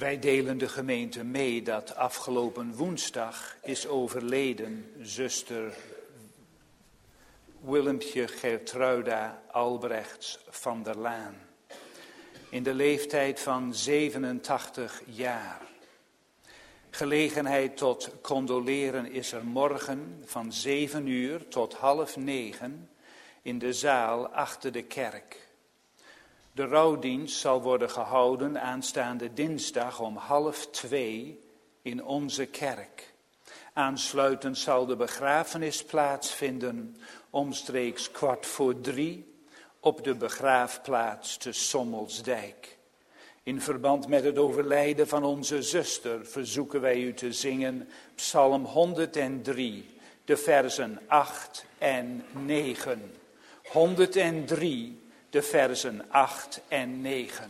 Wij delen de gemeente mee dat afgelopen woensdag is overleden zuster Willempje Gertruida Albrechts van der Laan. In de leeftijd van 87 jaar. Gelegenheid tot condoleren is er morgen van 7 uur tot 8:30 in de zaal achter de kerk. De rouwdienst zal worden gehouden aanstaande dinsdag om 1:30 in onze kerk. Aansluitend zal de begrafenis plaatsvinden omstreeks 2:15 op de begraafplaats te Sommelsdijk. In verband met het overlijden van onze zuster verzoeken wij u te zingen Psalm 103, de versen 8 en 9. 103, de versen 8 en 9.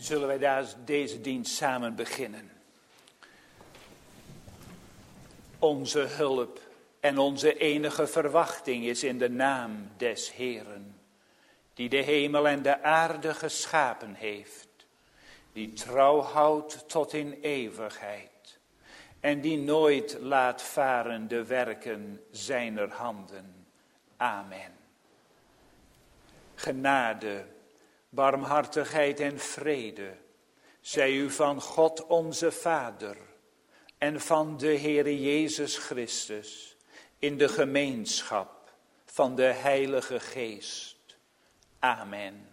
Zullen wij deze dienst samen beginnen? Onze hulp en onze enige verwachting is in de naam des Heeren, die de hemel en de aarde geschapen heeft, die trouw houdt tot in eeuwigheid en die nooit laat varen de werken zijner handen. Amen. Genade, barmhartigheid en vrede zij u van God onze Vader en van de Heere Jezus Christus in de gemeenschap van de Heilige Geest. Amen.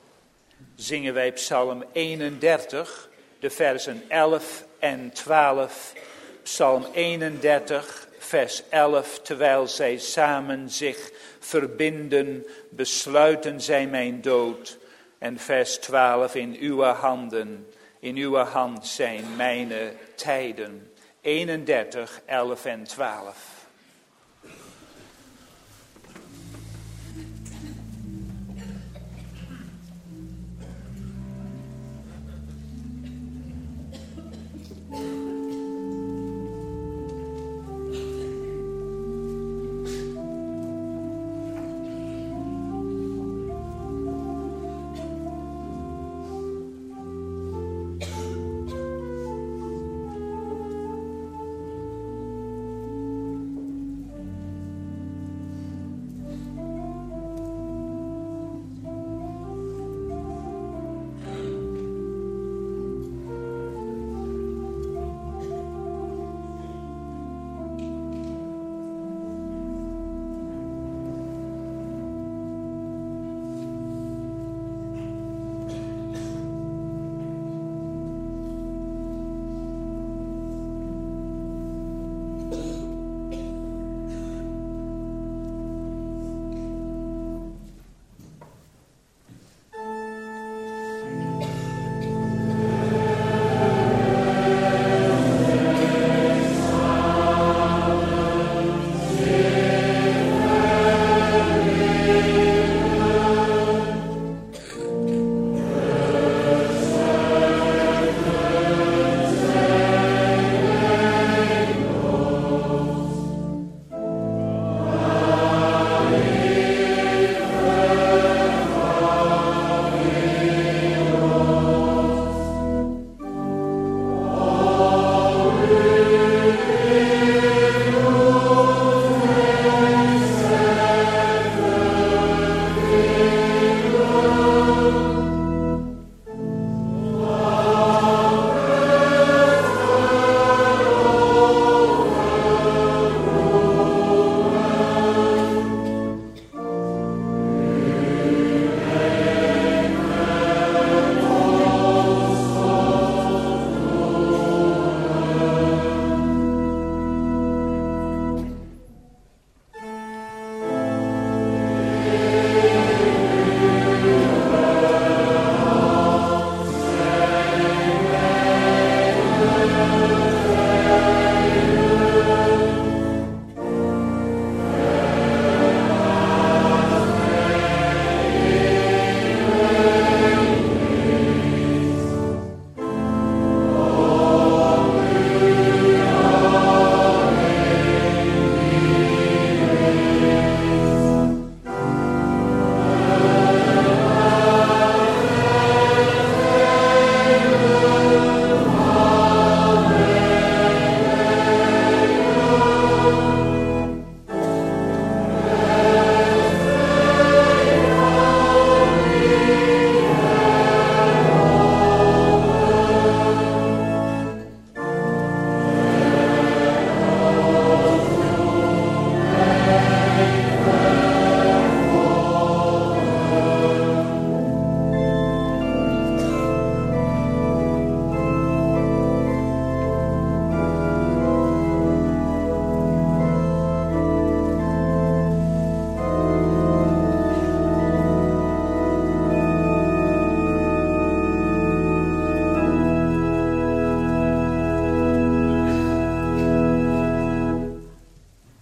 Zingen wij Psalm 31, de versen 11 en 12. Psalm 31, vers 11, terwijl zij samen zich verbinden, besluiten zij mijn dood. En vers 12, in uw handen, in uw hand zijn mijn tijden. 31, 11 en 12.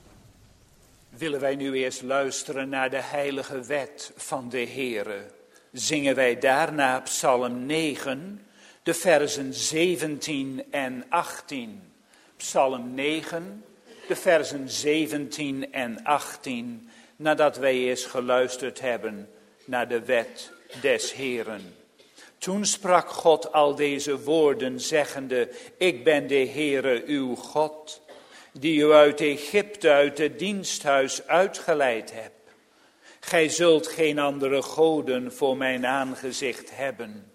Willen wij nu eerst luisteren naar de heilige wet van de Heere, zingen wij daarna Psalm 9, de versen 17 en 18. Psalm 9, de versen 17 en 18, nadat wij eerst geluisterd hebben naar de wet des Heeren. Toen sprak God al deze woorden, zeggende: Ik ben de Heere uw God, die u uit Egypte, uit het diensthuis uitgeleid heb. Gij zult geen andere goden voor mijn aangezicht hebben.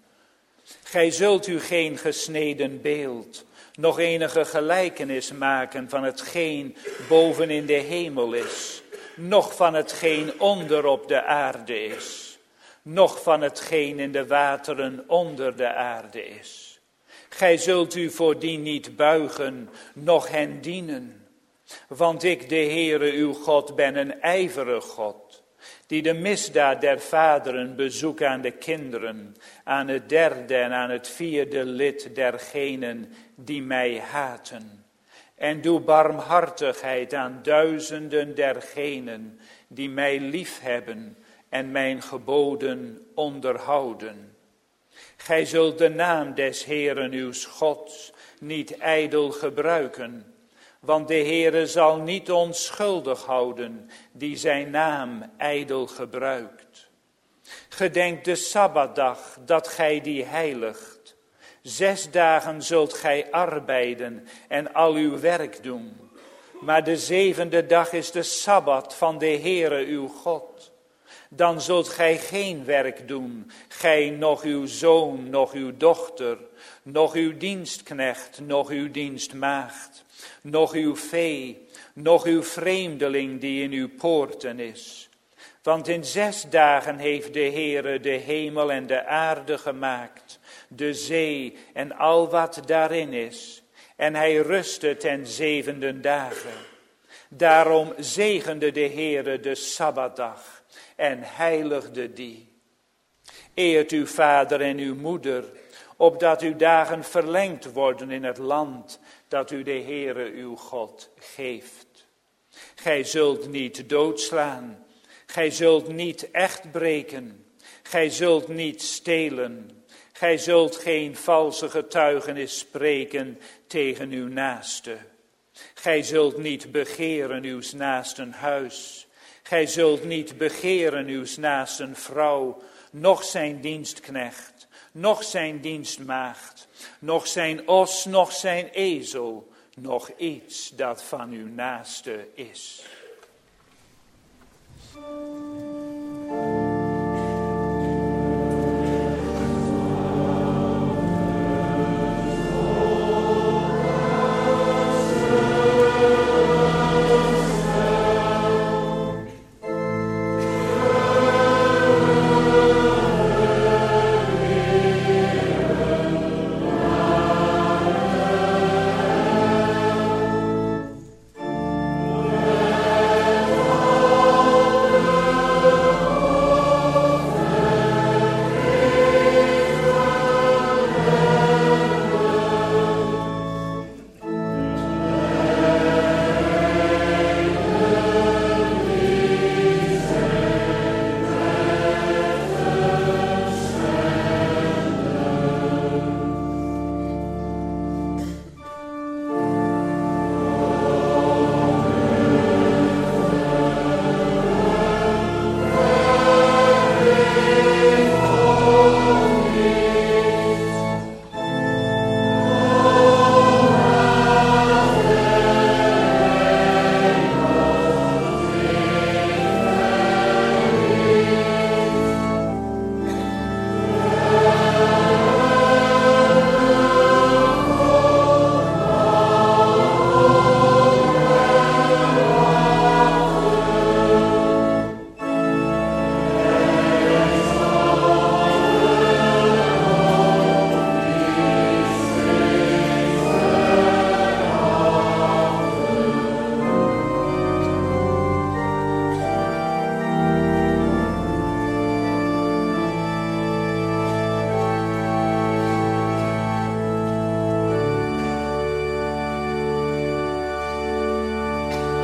Gij zult u geen gesneden beeld, nog enige gelijkenis maken van hetgeen boven in de hemel is, noch van hetgeen onder op de aarde is, noch van hetgeen in de wateren onder de aarde is. Gij zult u voor die niet buigen, noch hen dienen. Want ik, de Heere uw God, ben een ijverig God, die de misdaad der vaderen bezoekt aan de kinderen, aan het derde en aan het vierde lid dergenen die mij haten. En doe barmhartigheid aan duizenden dergenen die mij liefhebben en mijn geboden onderhouden. Gij zult de naam des Heeren uw Gods niet ijdel gebruiken, want de Heere zal niet onschuldig houden die zijn naam ijdel gebruikt. Gedenk de Sabbatdag dat gij die heiligt. 6 dagen zult gij arbeiden en al uw werk doen. Maar de 7e dag is de Sabbat van de Heere uw God. Dan zult gij geen werk doen, gij, noch uw zoon, noch uw dochter, noch uw dienstknecht, noch uw dienstmaagd, noch uw vee, noch uw vreemdeling die in uw poorten is. Want in 6 dagen heeft de Heere de hemel en de aarde gemaakt, de zee en al wat daarin is. En hij rustte ten 7e dagen. Daarom zegende de Heere de Sabbatdag en heiligde die. Eert uw vader en uw moeder, opdat uw dagen verlengd worden in het land dat u de Heere uw God geeft. Gij zult niet doodslaan, gij zult niet echt breken, gij zult niet stelen, gij zult geen valse getuigenis spreken tegen uw naaste. Gij zult niet begeren uw naasten huis, gij zult niet begeren uw naasten vrouw, noch zijn dienstknecht, noch zijn dienstmaagd, noch zijn os, noch zijn ezel, noch iets dat van uw naaste is.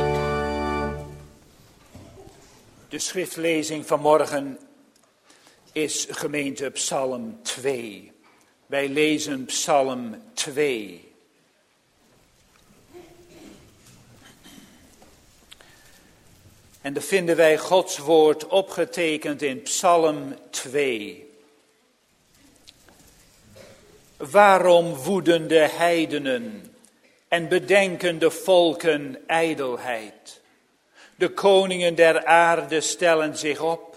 De schriftlezing vanmorgen is gemeente Psalm 2. Wij lezen Psalm 2. En dan vinden wij Gods woord opgetekend in Psalm 2. Waarom woeden de heidenen en bedenken de volken ijdelheid? De koningen der aarde stellen zich op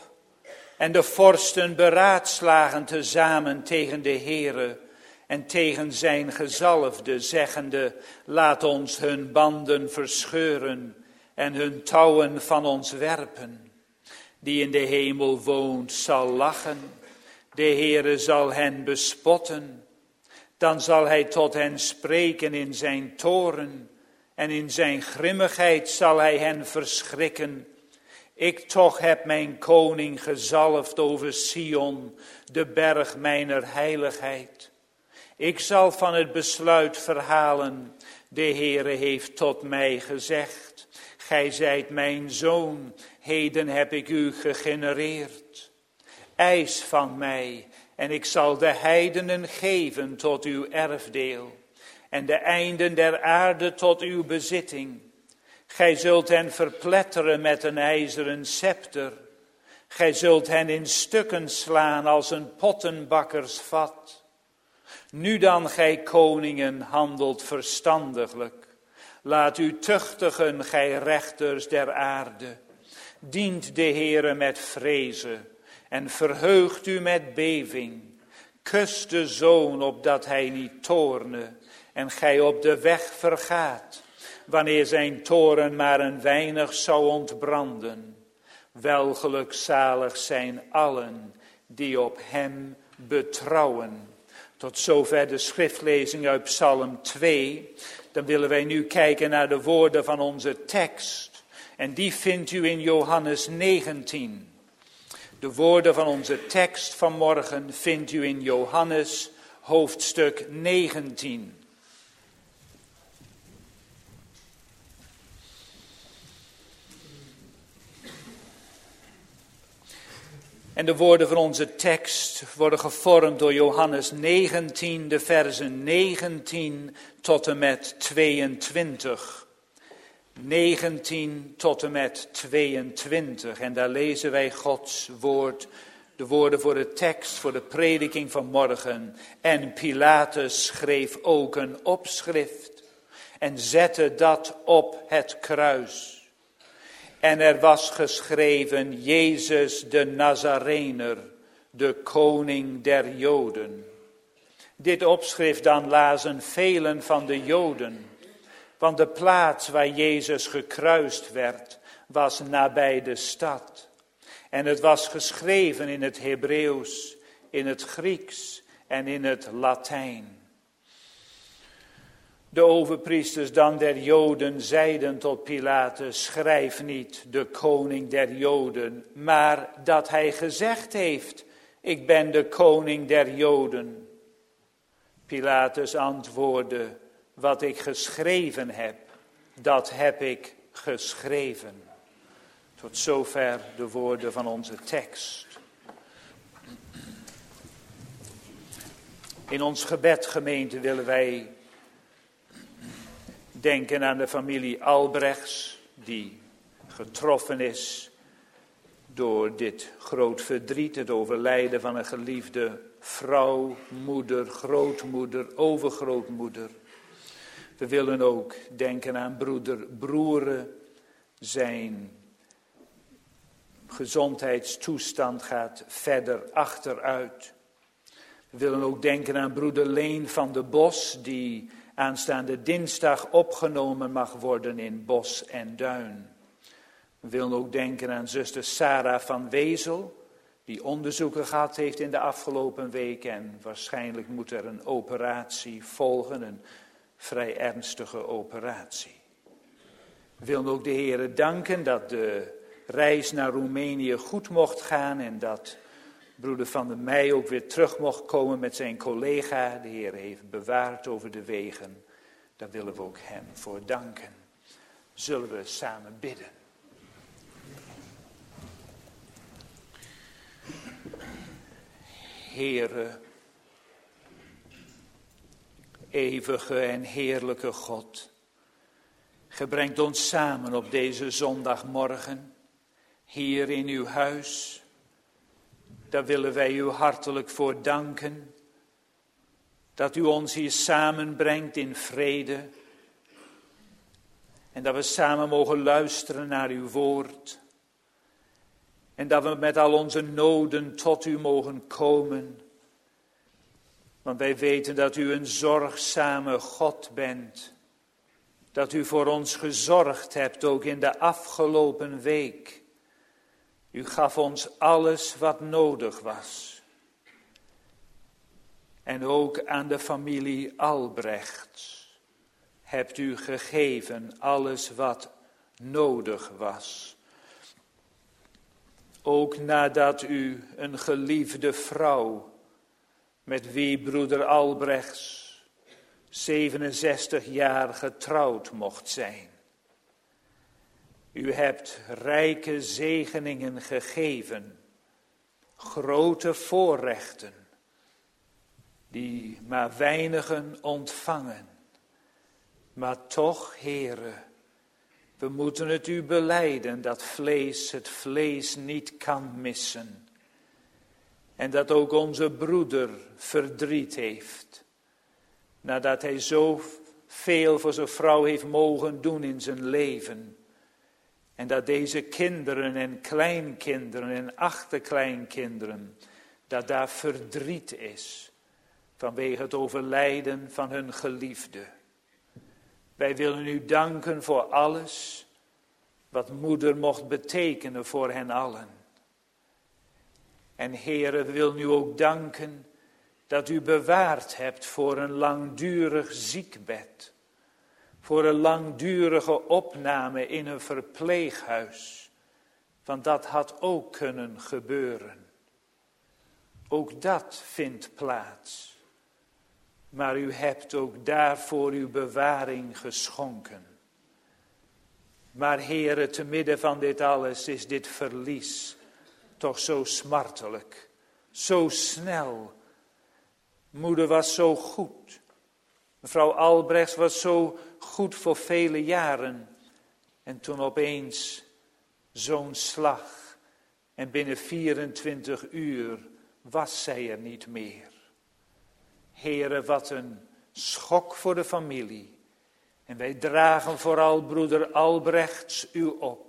en de vorsten beraadslagen tezamen tegen de Heere en tegen zijn gezalfde, zeggende, laat ons hun banden verscheuren en hun touwen van ons werpen. Die in de hemel woont zal lachen, de Heere zal hen bespotten. Dan zal hij tot hen spreken in zijn toorn en in zijn grimmigheid zal hij hen verschrikken. Ik toch heb mijn koning gezalfd over Sion, de berg mijner heiligheid. Ik zal van het besluit verhalen, de Heere heeft tot mij gezegd. Gij zijt mijn zoon, heden heb ik u gegenereerd. Eis van mij, en ik zal de heidenen geven tot uw erfdeel, en de einden der aarde tot uw bezitting. Gij zult hen verpletteren met een ijzeren scepter. Gij zult hen in stukken slaan als een pottenbakkersvat. Nu dan, gij koningen, handelt verstandiglijk. Laat u tuchtigen, gij rechters der aarde. Dient de Heere met vrezen en verheugt u met beving. Kust de zoon, opdat hij niet toorne en gij op de weg vergaat, wanneer zijn toorn maar een weinig zou ontbranden. Welgelukzalig zijn allen die op hem betrouwen. Tot zover de schriftlezing uit Psalm 2. Dan willen wij nu kijken naar de woorden van onze tekst. En die vindt u in Johannes 19. De woorden van onze tekst van morgen vindt u in Johannes hoofdstuk 19. En de woorden van onze tekst worden gevormd door Johannes 19, de versen 19 tot en met 22. 19 tot en met 22. En daar lezen wij Gods woord, de woorden voor de tekst, voor de prediking van morgen. En Pilatus schreef ook een opschrift en zette dat op het kruis. En er was geschreven, Jezus de Nazarener, de koning der Joden. Dit opschrift dan lazen velen van de Joden, want de plaats waar Jezus gekruist werd, was nabij de stad. En het was geschreven in het Hebreeuws, in het Grieks en in het Latijn. De overpriesters dan der Joden zeiden tot Pilatus, schrijf niet de koning der Joden, maar dat hij gezegd heeft, ik ben de koning der Joden. Pilatus antwoordde, wat ik geschreven heb, dat heb ik geschreven. Tot zover de woorden van onze tekst. In ons gebed, gemeente, willen wij denken aan de familie Albrechts, die getroffen is door dit groot verdriet, het overlijden van een geliefde vrouw, moeder, grootmoeder, overgrootmoeder. We willen ook denken aan broeder Broeren. Zijn gezondheidstoestand gaat verder achteruit. We willen ook denken aan broeder Leen van de Bos, die aanstaande dinsdag opgenomen mag worden in Bos en Duin. We willen ook denken aan zuster Sarah van Wezel, die onderzoeken gehad heeft in de afgelopen week en waarschijnlijk moet er een operatie volgen, een vrij ernstige operatie. We willen ook de Heere danken dat de reis naar Roemenië goed mocht gaan en dat broeder Van der Meij ook weer terug mocht komen met zijn collega. De Heer heeft bewaard over de wegen. Daar willen we ook hem voor danken. Zullen we samen bidden. Heere, eeuwige en heerlijke God, Ge brengt ons samen op deze zondagmorgen, hier in uw huis. Daar willen wij u hartelijk voor danken, dat u ons hier samenbrengt in vrede. En dat we samen mogen luisteren naar uw woord. En dat we met al onze noden tot u mogen komen. Want wij weten dat u een zorgzame God bent. Dat u voor ons gezorgd hebt, ook in de afgelopen week. U gaf ons alles wat nodig was. En ook aan de familie Albrechts hebt u gegeven alles wat nodig was. Ook nadat u een geliefde vrouw, met wie broeder Albrechts 67 jaar getrouwd mocht zijn. U hebt rijke zegeningen gegeven, grote voorrechten, die maar weinigen ontvangen. Maar toch, Heere, we moeten het u belijden dat het vlees niet kan missen. En dat ook onze broeder verdriet heeft. Nadat hij zo veel voor zijn vrouw heeft mogen doen in zijn leven. En dat deze kinderen en kleinkinderen en achterkleinkinderen, dat daar verdriet is. Vanwege het overlijden van hun geliefde. Wij willen u danken voor alles wat moeder mocht betekenen voor hen allen. En Heere, we willen u ook danken dat u bewaard hebt voor een langdurig ziekbed. Voor een langdurige opname in een verpleeghuis. Want dat had ook kunnen gebeuren. Ook dat vindt plaats. Maar u hebt ook daarvoor uw bewaring geschonken. Maar Heere, te midden van dit alles is dit verlies toch zo smartelijk, zo snel. Moeder was zo goed. Mevrouw Albrechts was zo goed voor vele jaren. En toen opeens zo'n slag. En binnen 24 uur was zij er niet meer. Heere, wat een schok voor de familie. En wij dragen vooral broeder Albrechts u op.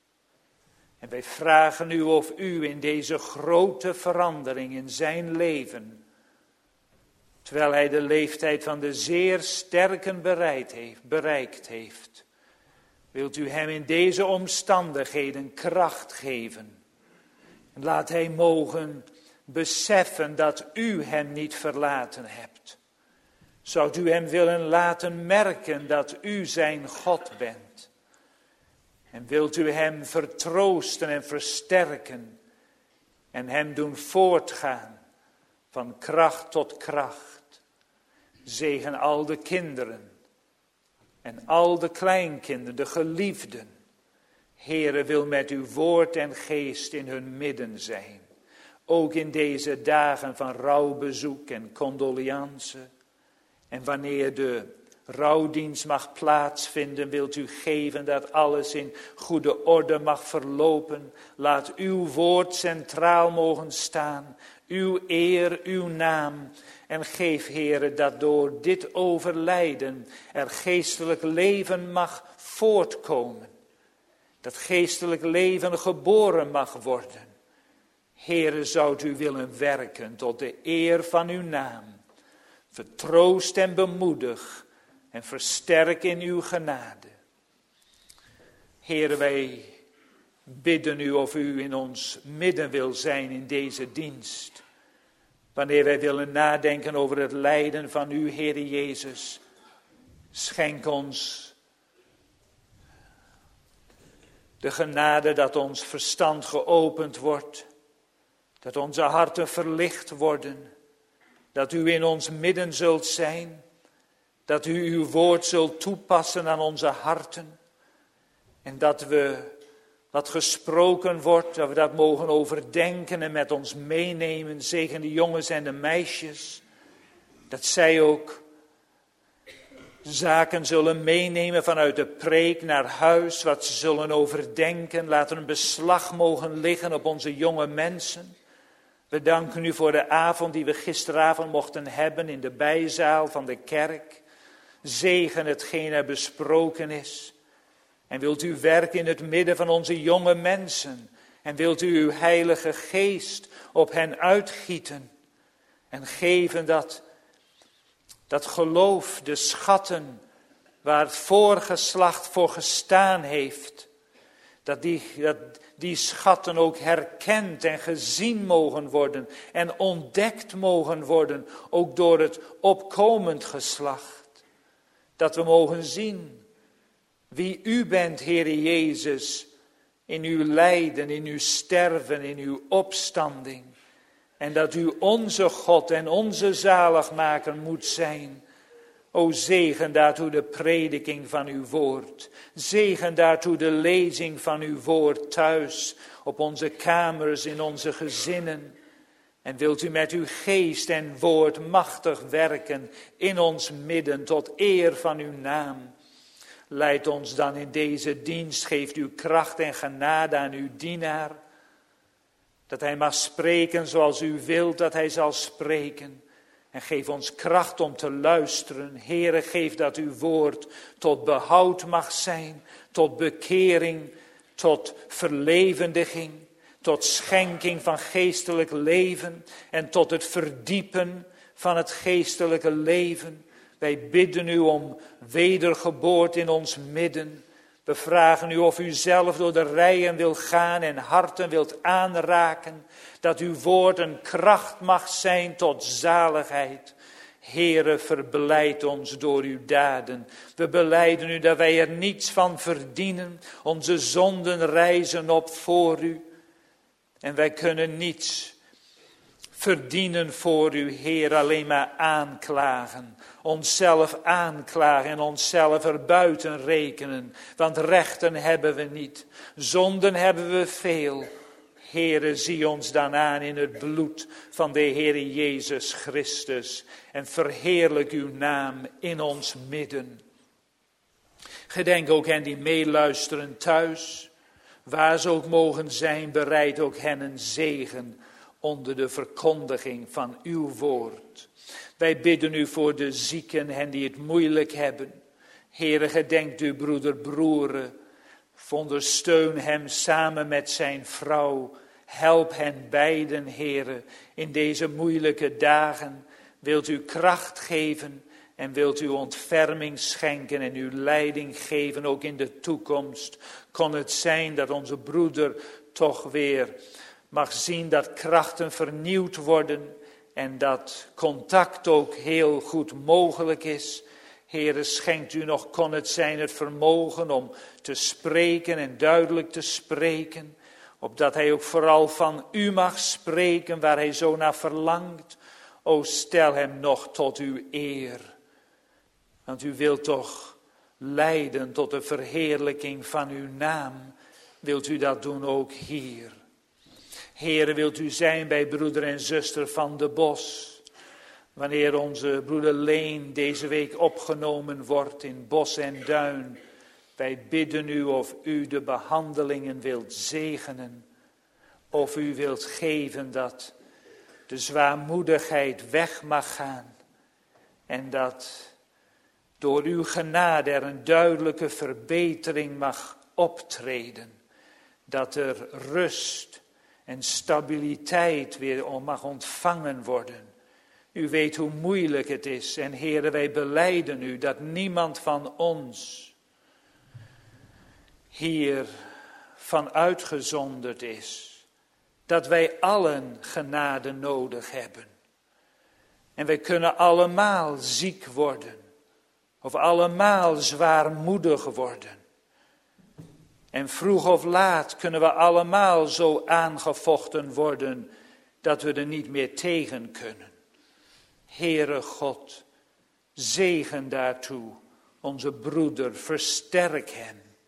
En wij vragen u of u in deze grote verandering in zijn leven, terwijl hij de leeftijd van de zeer sterken bereikt heeft, wilt u hem in deze omstandigheden kracht geven. En laat hij mogen beseffen dat u hem niet verlaten hebt. Zou u hem willen laten merken dat u zijn God bent. En wilt u hem vertroosten en versterken. En hem doen voortgaan van kracht tot kracht. Zegen al de kinderen. En al de kleinkinderen, de geliefden. Heere, wil met uw woord en geest in hun midden zijn. Ook in deze dagen van rouwbezoek en condoliance. En wanneer de rouwdienst mag plaatsvinden, wilt u geven dat alles in goede orde mag verlopen. Laat uw woord centraal mogen staan. Uw eer, uw naam. En geef, Heere, dat door dit overlijden er geestelijk leven mag voortkomen. Dat geestelijk leven geboren mag worden. Heere, zou u willen werken tot de eer van uw naam. Vertroost en bemoedig en versterk in uw genade. Heere, wij bidden u of u in ons midden wil zijn in deze dienst. Wanneer wij willen nadenken over het lijden van u, Heere Jezus, schenk ons de genade dat ons verstand geopend wordt, dat onze harten verlicht worden, dat u in ons midden zult zijn, dat u uw woord zult toepassen aan onze harten en dat we wat gesproken wordt, dat we dat mogen overdenken en met ons meenemen. Zegen de jongens en de meisjes, dat zij ook zaken zullen meenemen vanuit de preek naar huis, wat ze zullen overdenken. Laat er een beslag mogen liggen op onze jonge mensen. We danken u voor de avond die we gisteravond mochten hebben in de bijzaal van de kerk. Zegen hetgeen er besproken is. En wilt u werken in het midden van onze jonge mensen. En wilt u uw heilige geest op hen uitgieten. En geven dat geloof, de schatten waar het voorgeslacht voor gestaan heeft. Dat die schatten ook herkend en gezien mogen worden. En ontdekt mogen worden, ook door het opkomend geslacht. Dat we mogen zien wie u bent, Heere Jezus, in uw lijden, in uw sterven, in uw opstanding. En dat u onze God en onze zaligmaker moet zijn. O zegen daartoe de prediking van uw woord. Zegen daartoe de lezing van uw woord thuis, op onze kamers, in onze gezinnen. En wilt u met uw geest en woord machtig werken in ons midden tot eer van uw naam. Leid ons dan in deze dienst, geeft uw kracht en genade aan uw dienaar. Dat hij mag spreken zoals u wilt dat hij zal spreken. En geef ons kracht om te luisteren. Heere, geef dat uw woord tot behoud mag zijn, tot bekering, tot verlevendiging, tot schenking van geestelijk leven en tot het verdiepen van het geestelijke leven. Wij bidden u om wedergeboorte in ons midden. We vragen u of u zelf door de rijen wil gaan en harten wilt aanraken. Dat uw woord een kracht mag zijn tot zaligheid. Heere, verblijdt ons door uw daden. We belijden u dat wij er niets van verdienen. Onze zonden rijzen op voor u. En wij kunnen niets verdienen voor u, Heer, alleen maar aanklagen. Onszelf aanklagen en onszelf erbuiten rekenen. Want rechten hebben we niet. Zonden hebben we veel. Heere, zie ons dan aan in het bloed van de Heere Jezus Christus. En verheerlijk uw naam in ons midden. Gedenk ook hen die meeluisteren thuis. Waar ze ook mogen zijn, bereid ook hen een zegen onder de verkondiging van uw woord. Wij bidden u voor de zieken, hen die het moeilijk hebben. Heere, gedenkt uw broeder Broere. Ondersteun hem samen met zijn vrouw. Help hen beiden, Heere, in deze moeilijke dagen. Wilt u kracht geven en wilt u ontferming schenken en uw leiding geven, ook in de toekomst. Kon het zijn dat onze broeder toch weer mag zien dat krachten vernieuwd worden en dat contact ook heel goed mogelijk is. Heere, schenkt u nog, kon het zijn, het vermogen om te spreken en duidelijk te spreken. Opdat hij ook vooral van u mag spreken waar hij zo naar verlangt. O, stel hem nog tot uw eer. Want u wilt toch leiden tot de verheerlijking van uw naam. Wilt u dat doen ook hier. Heere, wilt u zijn bij broeder en zuster van de Bos. Wanneer onze broeder Leen deze week opgenomen wordt in Bos en Duin. Wij bidden u of u de behandelingen wilt zegenen. Of u wilt geven dat de zwaarmoedigheid weg mag gaan. En dat door uw genade er een duidelijke verbetering mag optreden. Dat er rust en stabiliteit weer mag ontvangen worden. U weet hoe moeilijk het is. En Heere, wij belijden u dat niemand van ons hier van uitgezonderd is. Dat wij allen genade nodig hebben. En wij kunnen allemaal ziek worden. Of allemaal zwaarmoedig worden. En vroeg of laat kunnen we allemaal zo aangevochten worden dat we er niet meer tegen kunnen. Heere God, zegen daartoe onze broeder, versterk hem.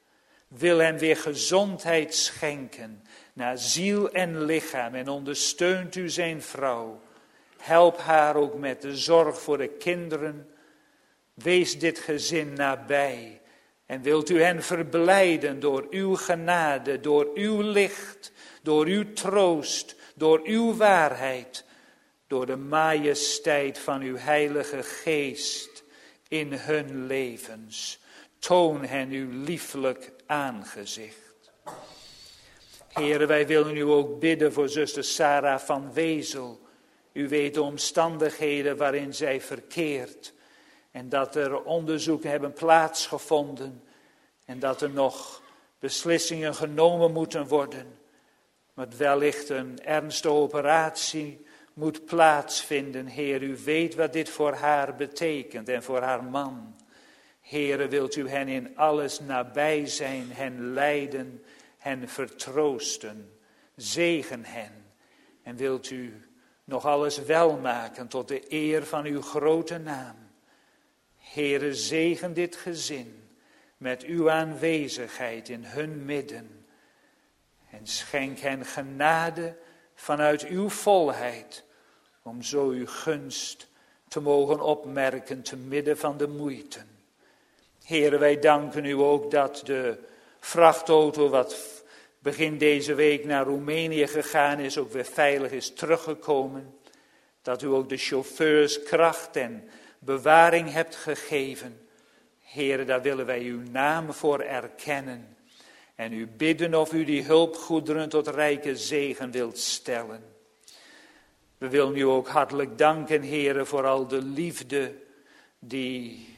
Wil hem weer gezondheid schenken naar ziel en lichaam en ondersteunt u zijn vrouw. Help haar ook met de zorg voor de kinderen. Wees dit gezin nabij en wilt u hen verblijden door uw genade, door uw licht, door uw troost, door uw waarheid, door de majesteit van uw heilige geest in hun levens. Toon hen uw lieflijk aangezicht. Here, wij willen u ook bidden voor zuster Sarah van Wezel. U weet de omstandigheden waarin zij verkeert. En dat er onderzoeken hebben plaatsgevonden. En dat er nog beslissingen genomen moeten worden. Maar wellicht een ernstige operatie moet plaatsvinden. Heer, u weet wat dit voor haar betekent en voor haar man. Heere, wilt u hen in alles nabij zijn, hen leiden, hen vertroosten. Zegen hen. En wilt u nog alles welmaken tot de eer van uw grote naam. Heere, zegen dit gezin met uw aanwezigheid in hun midden. En schenk hen genade vanuit uw volheid, om zo uw gunst te mogen opmerken te midden van de moeiten. Heere, wij danken u ook dat de vrachtauto wat begin deze week naar Roemenië gegaan is, ook weer veilig is teruggekomen. Dat u ook de chauffeurs kracht en bewaring hebt gegeven. Heere, daar willen wij uw naam voor erkennen. En u bidden of u die hulpgoederen tot rijke zegen wilt stellen. We willen u ook hartelijk danken, Heere, voor al de liefde die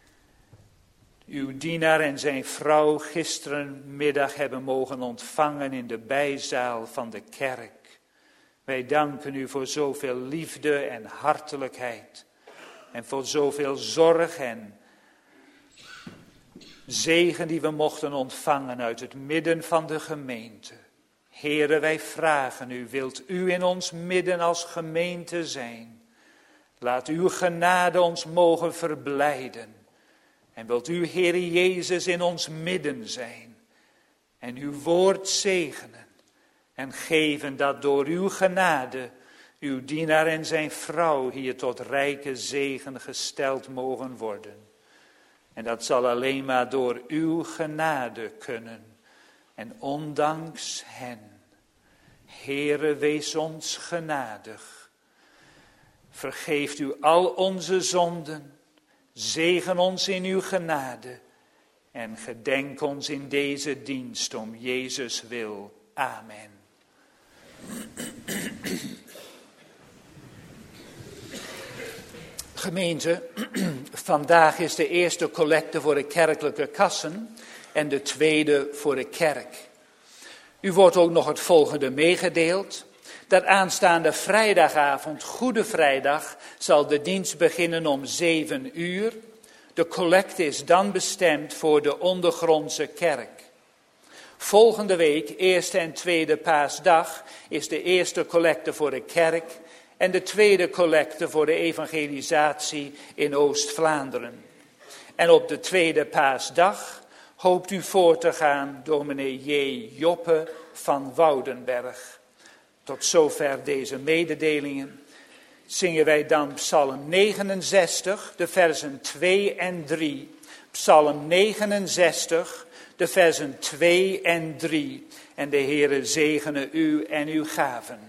uw dienaar en zijn vrouw gisterenmiddag hebben mogen ontvangen in de bijzaal van de kerk. Wij danken u voor zoveel liefde en hartelijkheid. En voor zoveel zorg en zegen die we mochten ontvangen uit het midden van de gemeente. Heere, wij vragen u, wilt u in ons midden als gemeente zijn? Laat uw genade ons mogen verblijden. En wilt u, Heere Jezus, in ons midden zijn en uw woord zegenen en geven dat door uw genade uw dienaar en zijn vrouw hier tot rijke zegen gesteld mogen worden. En dat zal alleen maar door uw genade kunnen en ondanks hen. Heere, wees ons genadig. Vergeeft u al onze zonden. Zegen ons in uw genade en gedenk ons in deze dienst om Jezus wil. Amen. Gemeente, vandaag is de eerste collecte voor de kerkelijke kassen en de tweede voor de kerk. U wordt ook nog het volgende meegedeeld. Dat aanstaande vrijdagavond, Goede Vrijdag, zal de dienst beginnen om 7:00. De collecte is dan bestemd voor de ondergrondse kerk. Volgende week, eerste en tweede paasdag, is de eerste collecte voor de kerk en de tweede collecte voor de evangelisatie in Oost-Vlaanderen. En op de tweede paasdag hoopt u voor te gaan dominee J. Joppe van Woudenberg. Tot zover deze mededelingen. Zingen wij dan Psalm 69, de versen 2 en 3. Psalm 69, de versen 2 en 3. En de Heere zegene u en uw gaven.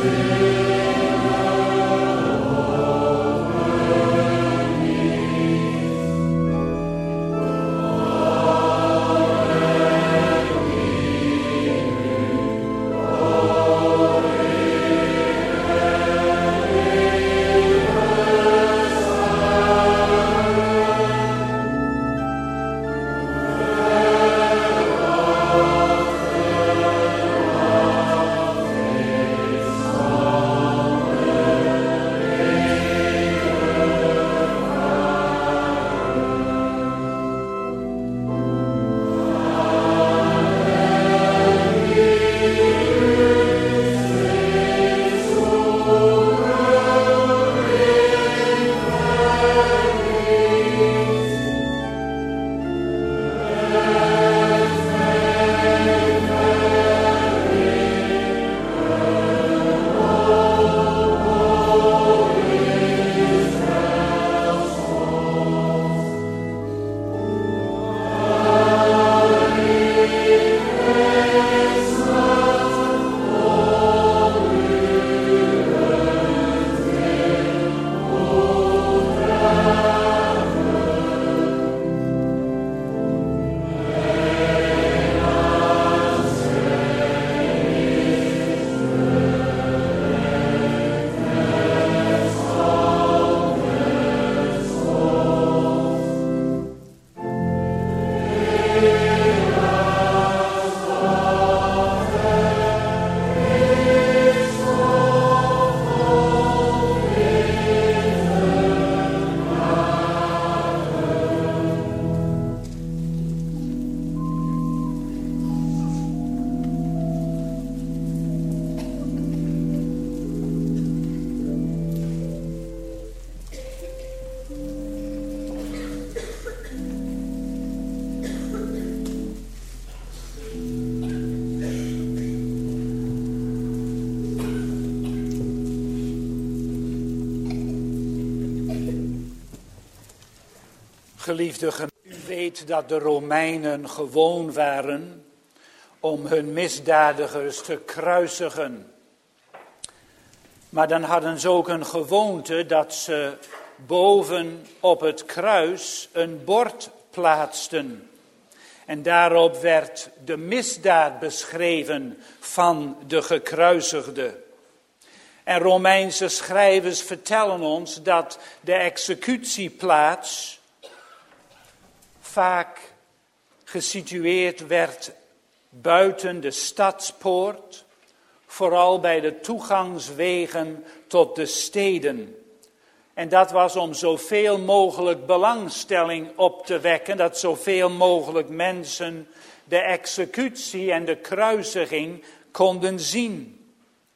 Geliefde gemeente, u weet dat de Romeinen gewoon waren om hun misdadigers te kruisigen. Maar dan hadden ze ook een gewoonte dat ze boven op het kruis een bord plaatsten. En daarop werd de misdaad beschreven van de gekruisigde. En Romeinse schrijvers vertellen ons dat de executieplaats vaak gesitueerd werd buiten de stadspoort, vooral bij de toegangswegen tot de steden. En dat was om zoveel mogelijk belangstelling op te wekken, dat zoveel mogelijk mensen de executie en de kruisiging konden zien.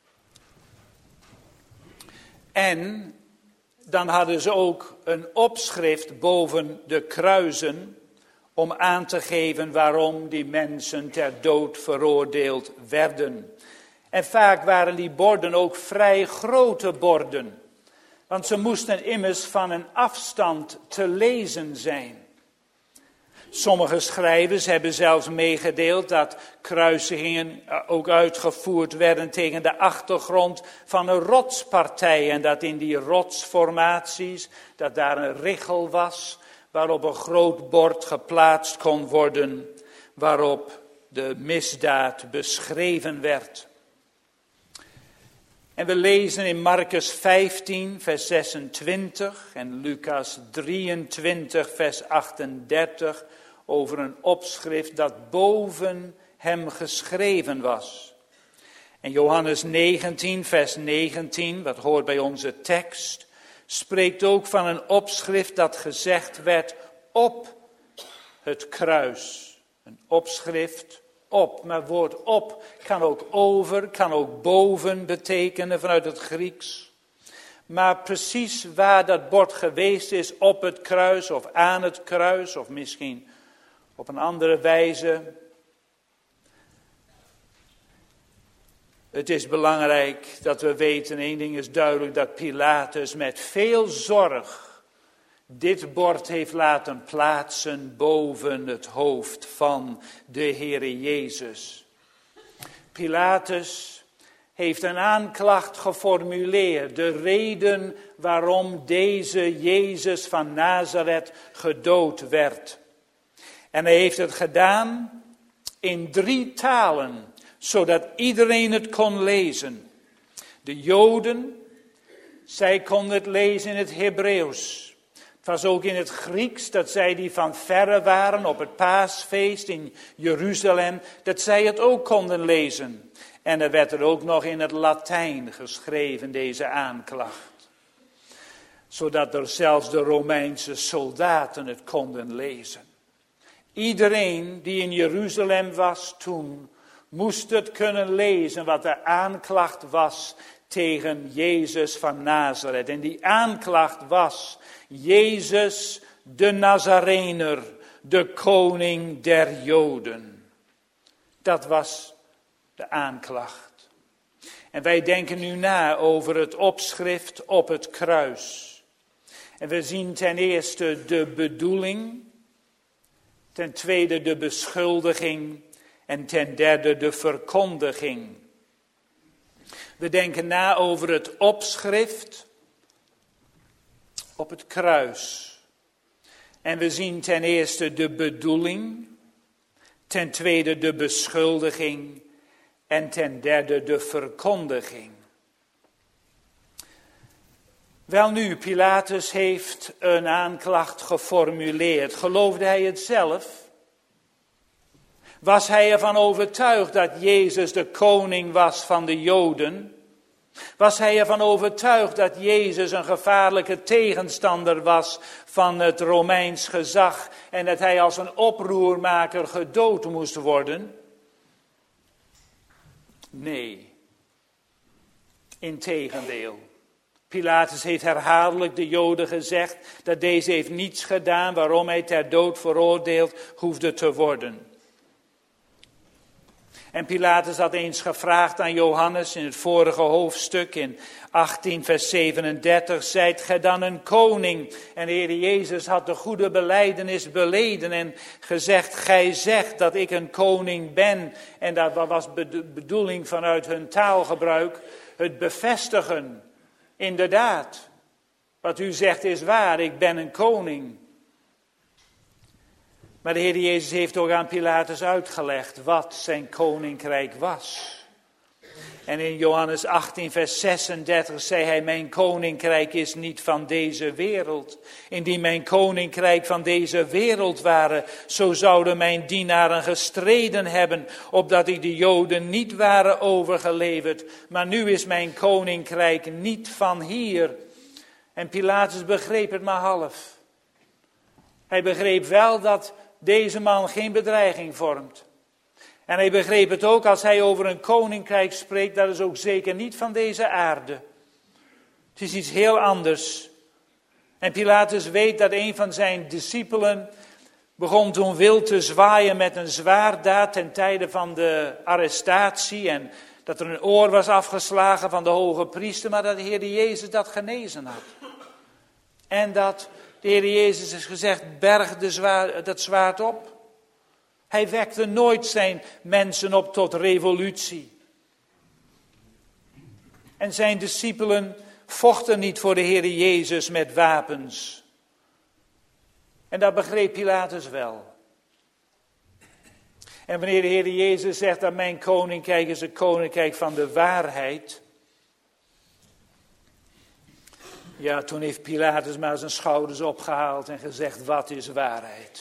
En dan hadden ze ook een opschrift boven de kruisen om aan te geven waarom die mensen ter dood veroordeeld werden. En vaak waren die borden ook vrij grote borden, want ze moesten immers van een afstand te lezen zijn. Sommige schrijvers hebben zelfs meegedeeld dat kruisigingen ook uitgevoerd werden tegen de achtergrond van een rotspartij. En dat in die rotsformaties, dat daar een richel was waarop een groot bord geplaatst kon worden, waarop de misdaad beschreven werd. En we lezen in Marcus 15, vers 26 en Lucas 23, vers 38... over een opschrift dat boven hem geschreven was. En Johannes 19, vers 19, wat hoort bij onze tekst, spreekt ook van een opschrift dat gezegd werd op het kruis. Een opschrift op, maar het woord op kan ook over, kan ook boven betekenen vanuit het Grieks. Maar precies waar dat bord geweest is, op het kruis of aan het kruis of misschien op een andere wijze. Het is belangrijk dat we weten, één ding is duidelijk, dat Pilatus met veel zorg dit bord heeft laten plaatsen boven het hoofd van de Heere Jezus. Pilatus heeft een aanklacht geformuleerd. De reden waarom deze Jezus van Nazareth gedood werd. En hij heeft het gedaan in 3 talen, zodat iedereen het kon lezen. De Joden, zij konden het lezen in het Hebreeuws. Het was ook in het Grieks, dat zij die van verre waren op het paasfeest in Jeruzalem, dat zij het ook konden lezen. En er werd er ook nog in het Latijn geschreven, deze aanklacht. Zodat er zelfs de Romeinse soldaten het konden lezen. Iedereen die in Jeruzalem was toen, moest het kunnen lezen wat de aanklacht was tegen Jezus van Nazareth. En die aanklacht was Jezus de Nazarener, de koning der Joden. Dat was de aanklacht. En wij denken nu na over het opschrift op het kruis. En we zien ten eerste de bedoeling, ten tweede de beschuldiging en ten derde de verkondiging. We denken na over het opschrift op het kruis. En we zien ten eerste de bedoeling, ten tweede de beschuldiging en ten derde de verkondiging. Welnu, Pilatus heeft een aanklacht geformuleerd. Geloofde hij het zelf? Was hij ervan overtuigd dat Jezus de koning was van de Joden? Was hij ervan overtuigd dat Jezus een gevaarlijke tegenstander was van het Romeins gezag en dat hij als een oproermaker gedood moest worden? Nee, integendeel. Pilatus heeft herhaaldelijk de Joden gezegd dat deze heeft niets gedaan waarom hij ter dood veroordeeld hoefde te worden. En Pilatus had eens gevraagd aan Johannes in het vorige hoofdstuk in 18 vers 37, zijt gij dan een koning? En de Heer Jezus had de goede belijdenis beleden en gezegd, gij zegt dat ik een koning ben. En dat was de bedoeling vanuit hun taalgebruik, het bevestigen. Inderdaad, wat u zegt is waar, ik ben een koning. Maar de Heer Jezus heeft ook aan Pilatus uitgelegd wat zijn koninkrijk was. En in Johannes 18 vers 36 zei hij, mijn koninkrijk is niet van deze wereld. Indien mijn koninkrijk van deze wereld waren, zo zouden mijn dienaren gestreden hebben, opdat ik de Joden niet waren overgeleverd. Maar nu is mijn koninkrijk niet van hier. En Pilatus begreep het maar half. Hij begreep wel dat deze man geen bedreiging vormt. En hij begreep het ook als hij over een koninkrijk spreekt, dat is ook zeker niet van deze aarde. Het is iets heel anders. En Pilatus weet dat een van zijn discipelen begon toen wild te zwaaien met een zwaarddaad ten tijde van de arrestatie. En dat er een oor was afgeslagen van de hoge priester, maar dat de Heer Jezus dat genezen had. En dat de Heer Jezus is gezegd, berg dat zwaard op. Hij wekte nooit zijn mensen op tot revolutie. En zijn discipelen vochten niet voor de Heer Jezus met wapens. En dat begreep Pilatus wel. En wanneer de Heer Jezus zegt dat mijn koninkrijk is het koninkrijk van de waarheid. Ja, toen heeft Pilatus maar zijn schouders opgehaald en gezegd, wat is waarheid?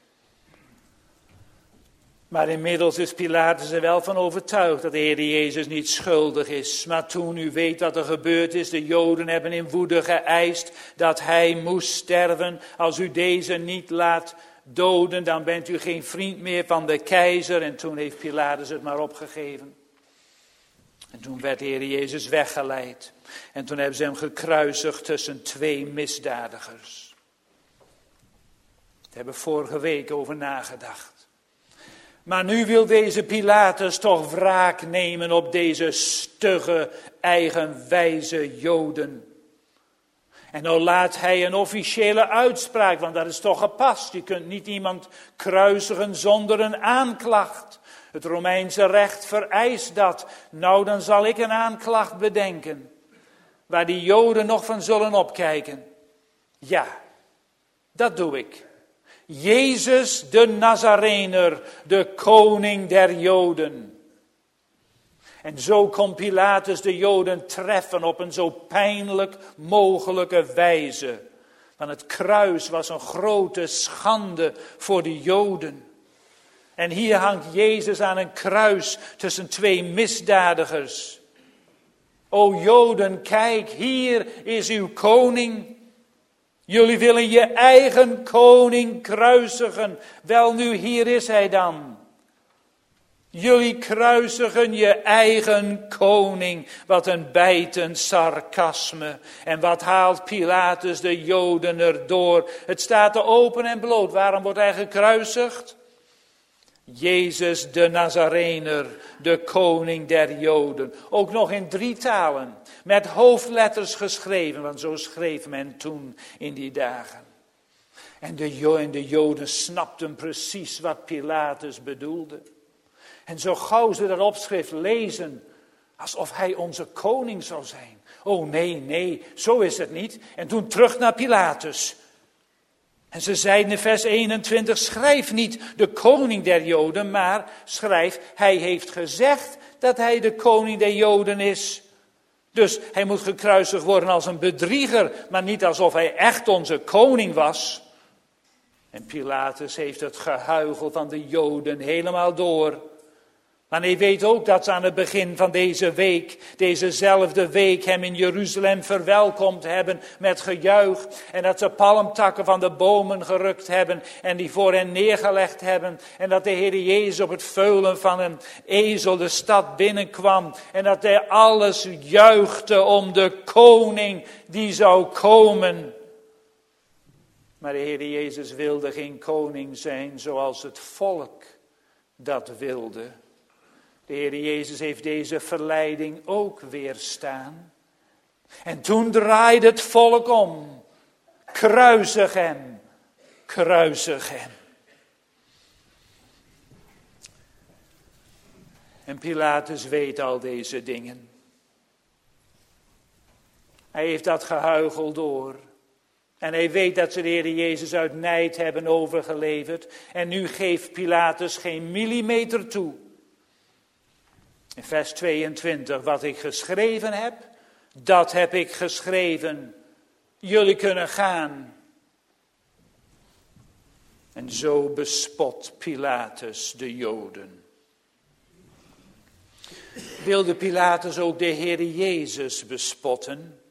Maar inmiddels is Pilatus er wel van overtuigd dat de Heer Jezus niet schuldig is. Maar toen u weet wat er gebeurd is, de Joden hebben in woede geëist dat hij moest sterven. Als u deze niet laat doden, dan bent u geen vriend meer van de keizer. En toen heeft Pilatus het maar opgegeven. En toen werd de Heer Jezus weggeleid. En toen hebben ze hem gekruisigd tussen 2 misdadigers. Daar hebben we vorige week over nagedacht. Maar nu wil deze Pilatus toch wraak nemen op deze stugge, eigenwijze Joden. En nou laat hij een officiële uitspraak, want dat is toch gepast. Je kunt niet iemand kruisigen zonder een aanklacht. Het Romeinse recht vereist dat. Nou, dan zal ik een aanklacht bedenken, waar die Joden nog van zullen opkijken. Ja, dat doe ik. Jezus de Nazarener, de koning der Joden. En zo kon Pilatus de Joden treffen op een zo pijnlijk mogelijke wijze. Want het kruis was een grote schande voor de Joden. En hier hangt Jezus aan een kruis tussen twee misdadigers. O Joden, kijk, hier is uw koning. Jullie willen je eigen koning kruisigen. Wel nu, hier is hij dan. Jullie kruisigen je eigen koning. Wat een bijtend sarcasme. En wat haalt Pilatus de Joden erdoor? Het staat er open en bloot. Waarom wordt hij gekruisigd? Jezus de Nazarener, de koning der Joden. Ook nog in 3 talen. Met hoofdletters geschreven, want zo schreef men toen in die dagen. En de Joden snapten precies wat Pilatus bedoelde. En zo gauw ze dat opschrift lezen, alsof hij onze koning zou zijn. Oh nee, zo is het niet. En toen terug naar Pilatus. En ze zeiden in vers 21, schrijf niet de koning der Joden, maar schrijf, hij heeft gezegd dat hij de koning der Joden is. Dus hij moet gekruisigd worden als een bedrieger, maar niet alsof hij echt onze koning was. En Pilatus heeft het gehuichel van de Joden helemaal door. Maar hij weet ook dat ze aan het begin van deze week, dezezelfde week, hem in Jeruzalem verwelkomd hebben met gejuich. En dat ze palmtakken van de bomen gerukt hebben en die voor hen neergelegd hebben. En dat de Heer Jezus op het veulen van een ezel de stad binnenkwam. En dat hij alles juichte om de koning die zou komen. Maar de Heer Jezus wilde geen koning zijn zoals het volk dat wilde. De Heer Jezus heeft deze verleiding ook weerstaan. En toen draaide het volk om. Kruisig hem, kruisig hem. En Pilatus weet al deze dingen. Hij heeft dat gehuichel door. En hij weet dat ze de Heer Jezus uit nijd hebben overgeleverd. En nu geeft Pilatus geen millimeter toe. In vers 22, wat ik geschreven heb, dat heb ik geschreven. Jullie kunnen gaan. En zo bespot Pilatus de Joden. Wilde Pilatus ook de Heer Jezus bespotten?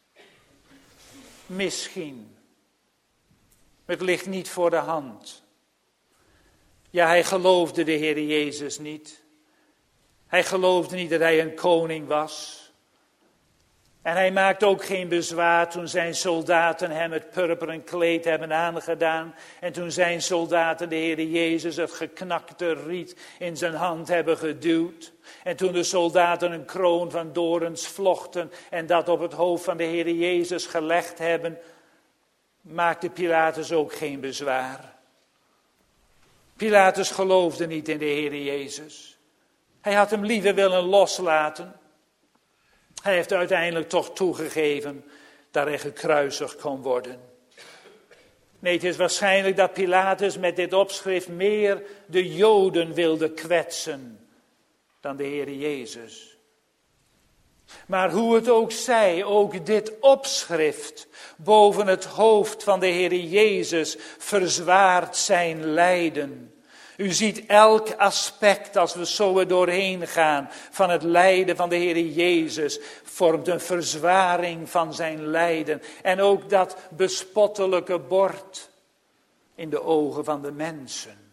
Misschien. Het ligt niet voor de hand. Ja, hij geloofde de Heer Jezus niet. Hij geloofde niet dat hij een koning was. En hij maakte ook geen bezwaar toen zijn soldaten hem het purperen kleed hebben aangedaan. En toen zijn soldaten de Heer Jezus het geknakte riet in zijn hand hebben geduwd. En toen de soldaten een kroon van dorens vlochten en dat op het hoofd van de Heer Jezus gelegd hebben, maakte Pilatus ook geen bezwaar. Pilatus geloofde niet in de Heer Jezus. Hij had hem liever willen loslaten. Hij heeft uiteindelijk toch toegegeven dat hij gekruisigd kon worden. Nee, het is waarschijnlijk dat Pilatus met dit opschrift meer de Joden wilde kwetsen dan de Heer Jezus. Maar hoe het ook zij, ook dit opschrift boven het hoofd van de Heer Jezus verzwaart zijn lijden. U ziet elk aspect als we zo er doorheen gaan van het lijden van de Heer Jezus vormt een verzwaring van zijn lijden. En ook dat bespottelijke bord in de ogen van de mensen.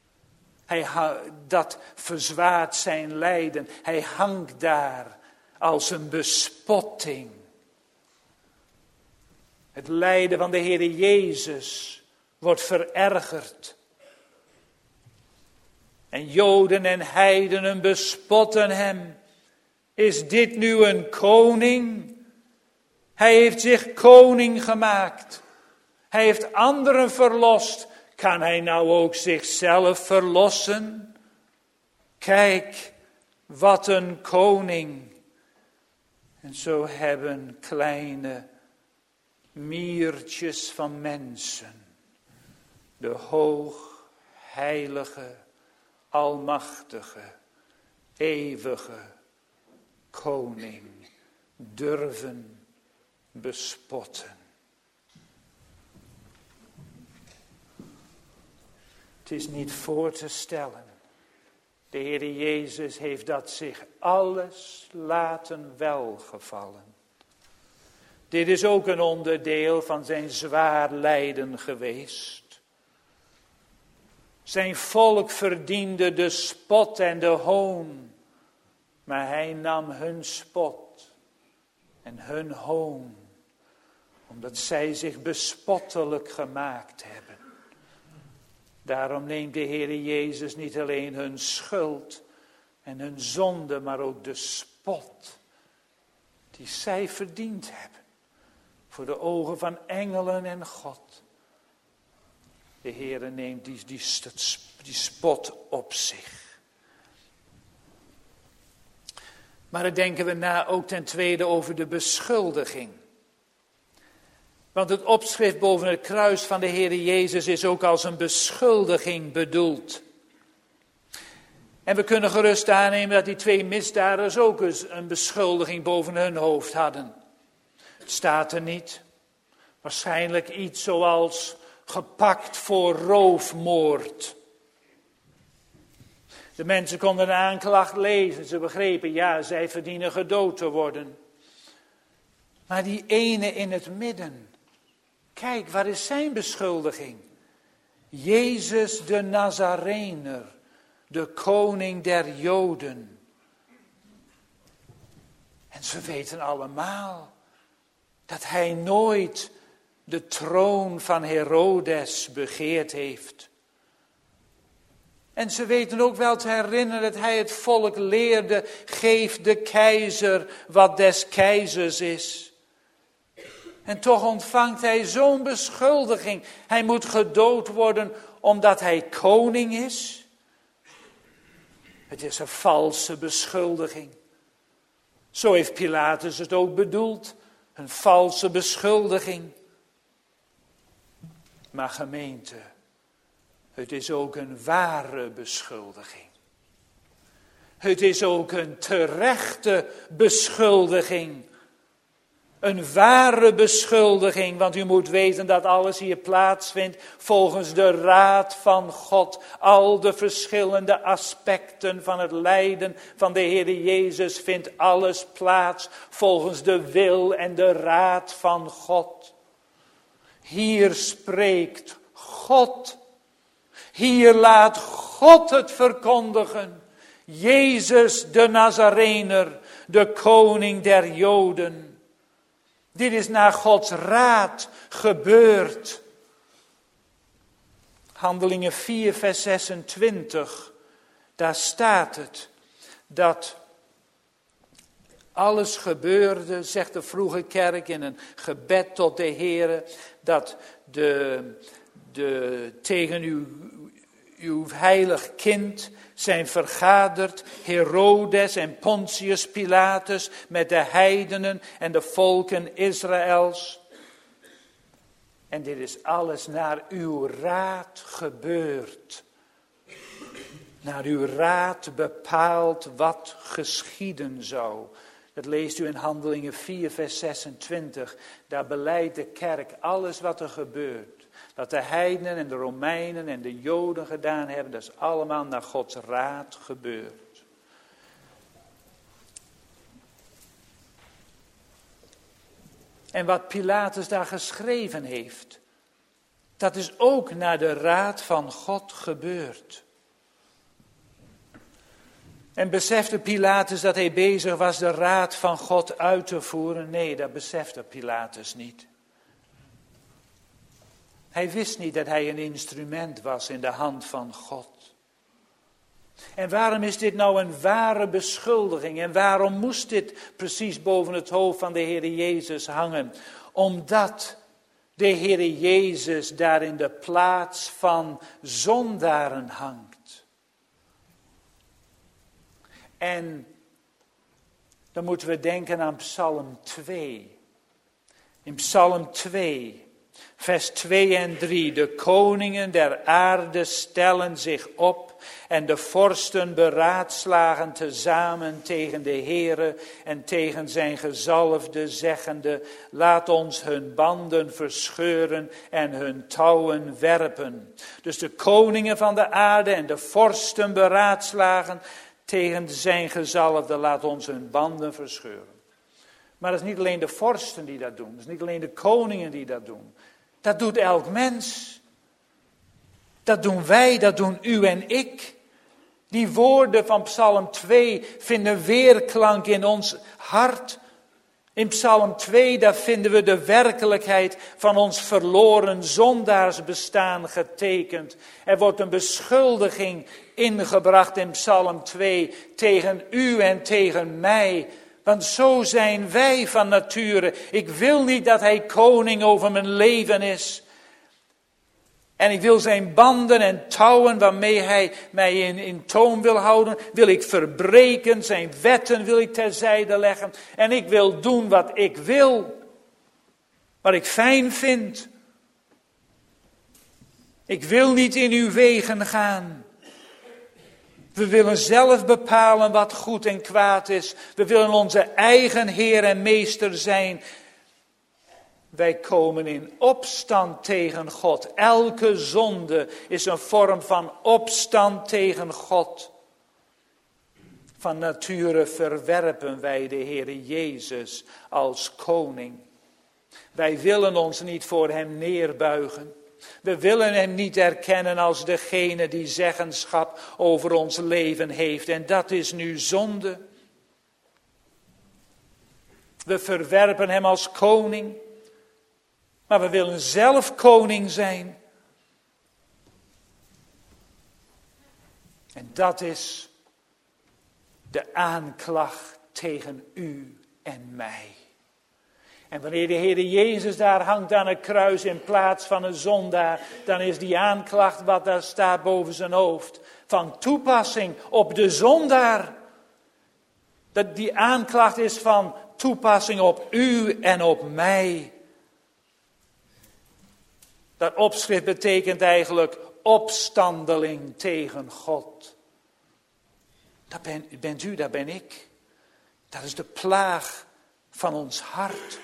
Dat verzwaart zijn lijden. Hij hangt daar als een bespotting. Het lijden van de Heer Jezus wordt verergerd. En Joden en heidenen bespotten hem. Is dit nu een koning? Hij heeft zich koning gemaakt. Hij heeft anderen verlost. Kan hij nou ook zichzelf verlossen? Kijk, wat een koning. En zo hebben kleine miertjes van mensen de hoog, heilige, almachtige, eeuwige koning durven bespotten. Het is niet voor te stellen. De Heer Jezus heeft dat zich alles laten welgevallen. Dit is ook een onderdeel van zijn zwaar lijden geweest. Zijn volk verdiende de spot en de hoon. Maar hij nam hun spot en hun hoon. Omdat zij zich bespottelijk gemaakt hebben. Daarom neemt de Heer Jezus niet alleen hun schuld en hun zonde, maar ook de spot die zij verdiend hebben. Voor de ogen van engelen en God. De Heer neemt die spot op zich. Maar dan denken we na ook ten tweede over de beschuldiging. Want het opschrift boven het kruis van de Heer Jezus is ook als een beschuldiging bedoeld. En we kunnen gerust aannemen dat die twee misdadigers ook eens een beschuldiging boven hun hoofd hadden. Het staat er niet. Waarschijnlijk iets zoals gepakt voor roofmoord. De mensen konden de aanklacht lezen. Ze begrepen, ja, zij verdienen gedood te worden. Maar die ene in het midden. Kijk, wat is zijn beschuldiging? Jezus de Nazarener, de koning der Joden. En ze weten allemaal dat hij nooit de troon van Herodes begeerd heeft. En ze weten ook wel te herinneren dat hij het volk leerde, geef de keizer wat des keizers is. En toch ontvangt hij zo'n beschuldiging. Hij moet gedood worden omdat hij koning is. Het is een valse beschuldiging. Zo heeft Pilatus het ook bedoeld. Een valse beschuldiging. Maar gemeente, het is ook een ware beschuldiging. Het is ook een terechte beschuldiging. Een ware beschuldiging, want u moet weten dat alles hier plaatsvindt volgens de raad van God. Al de verschillende aspecten van het lijden van de Heer Jezus vindt alles plaats volgens de wil en de raad van God. Hier spreekt God. Hier laat God het verkondigen. Jezus de Nazarener, de koning der Joden. Dit is naar Gods raad gebeurd. Handelingen 4 vers 26. Daar staat het. Dat alles gebeurde, zegt de vroege kerk in een gebed tot de Heere. Dat tegen uw heilig kind zijn vergaderd Herodes en Pontius Pilatus met de heidenen en de volken Israëls. En dit is alles naar uw raad gebeurd. Naar uw raad bepaald wat geschieden zou. Dat leest u in Handelingen 4 vers 26. Daar beleidt de kerk alles wat er gebeurt. Dat de heidenen en de Romeinen en de Joden gedaan hebben, dat is allemaal naar Gods raad gebeurd. En wat Pilatus daar geschreven heeft, dat is ook naar de raad van God gebeurd. En besefte Pilatus dat hij bezig was de raad van God uit te voeren? Nee, dat besefte Pilatus niet. Hij wist niet dat hij een instrument was in de hand van God. En waarom is dit nou een ware beschuldiging? En waarom moest dit precies boven het hoofd van de Heer Jezus hangen? Omdat de Heer Jezus daar in de plaats van zondaren hangt. En dan moeten we denken aan Psalm 2. In Psalm 2, vers 2 en 3. De koningen der aarde stellen zich op en de vorsten beraadslagen tezamen tegen de Heere en tegen zijn gezalfde, zeggende: laat ons hun banden verscheuren en hun touwen werpen. Dus de koningen van de aarde en de vorsten beraadslagen tegen zijn gezalfde, laat ons hun banden verscheuren. Maar dat is niet alleen de vorsten die dat doen. Dat is niet alleen de koningen die dat doen. Dat doet elk mens. Dat doen wij, dat doen u en ik. Die woorden van Psalm 2 vinden weerklank in ons hart. In Psalm 2, daar vinden we de werkelijkheid van ons verloren zondaarsbestaan getekend. Er wordt een beschuldiging ingebracht in Psalm 2 tegen u en tegen mij. Want zo zijn wij van nature. Ik wil niet dat hij koning over mijn leven is. En ik wil zijn banden en touwen waarmee hij mij in toom wil houden, wil ik verbreken. Zijn wetten wil ik terzijde leggen. En ik wil doen wat ik wil. Wat ik fijn vind. Ik wil niet in uw wegen gaan. We willen zelf bepalen wat goed en kwaad is. We willen onze eigen Heer en Meester zijn. Wij komen in opstand tegen God. Elke zonde is een vorm van opstand tegen God. Van nature verwerpen wij de Heer Jezus als koning. Wij willen ons niet voor hem neerbuigen. We willen hem niet erkennen als degene die zeggenschap over ons leven heeft. En dat is nu zonde. We verwerpen hem als koning. Maar we willen zelf koning zijn. En dat is de aanklacht tegen u en mij. En wanneer de Heer Jezus daar hangt aan het kruis in plaats van een zondaar, dan is die aanklacht wat daar staat boven zijn hoofd van toepassing op de zondaar. Dat die aanklacht is van toepassing op u en op mij. Dat opschrift betekent eigenlijk opstandeling tegen God. Dat bent u, dat ben ik. Dat is de plaag van ons hart.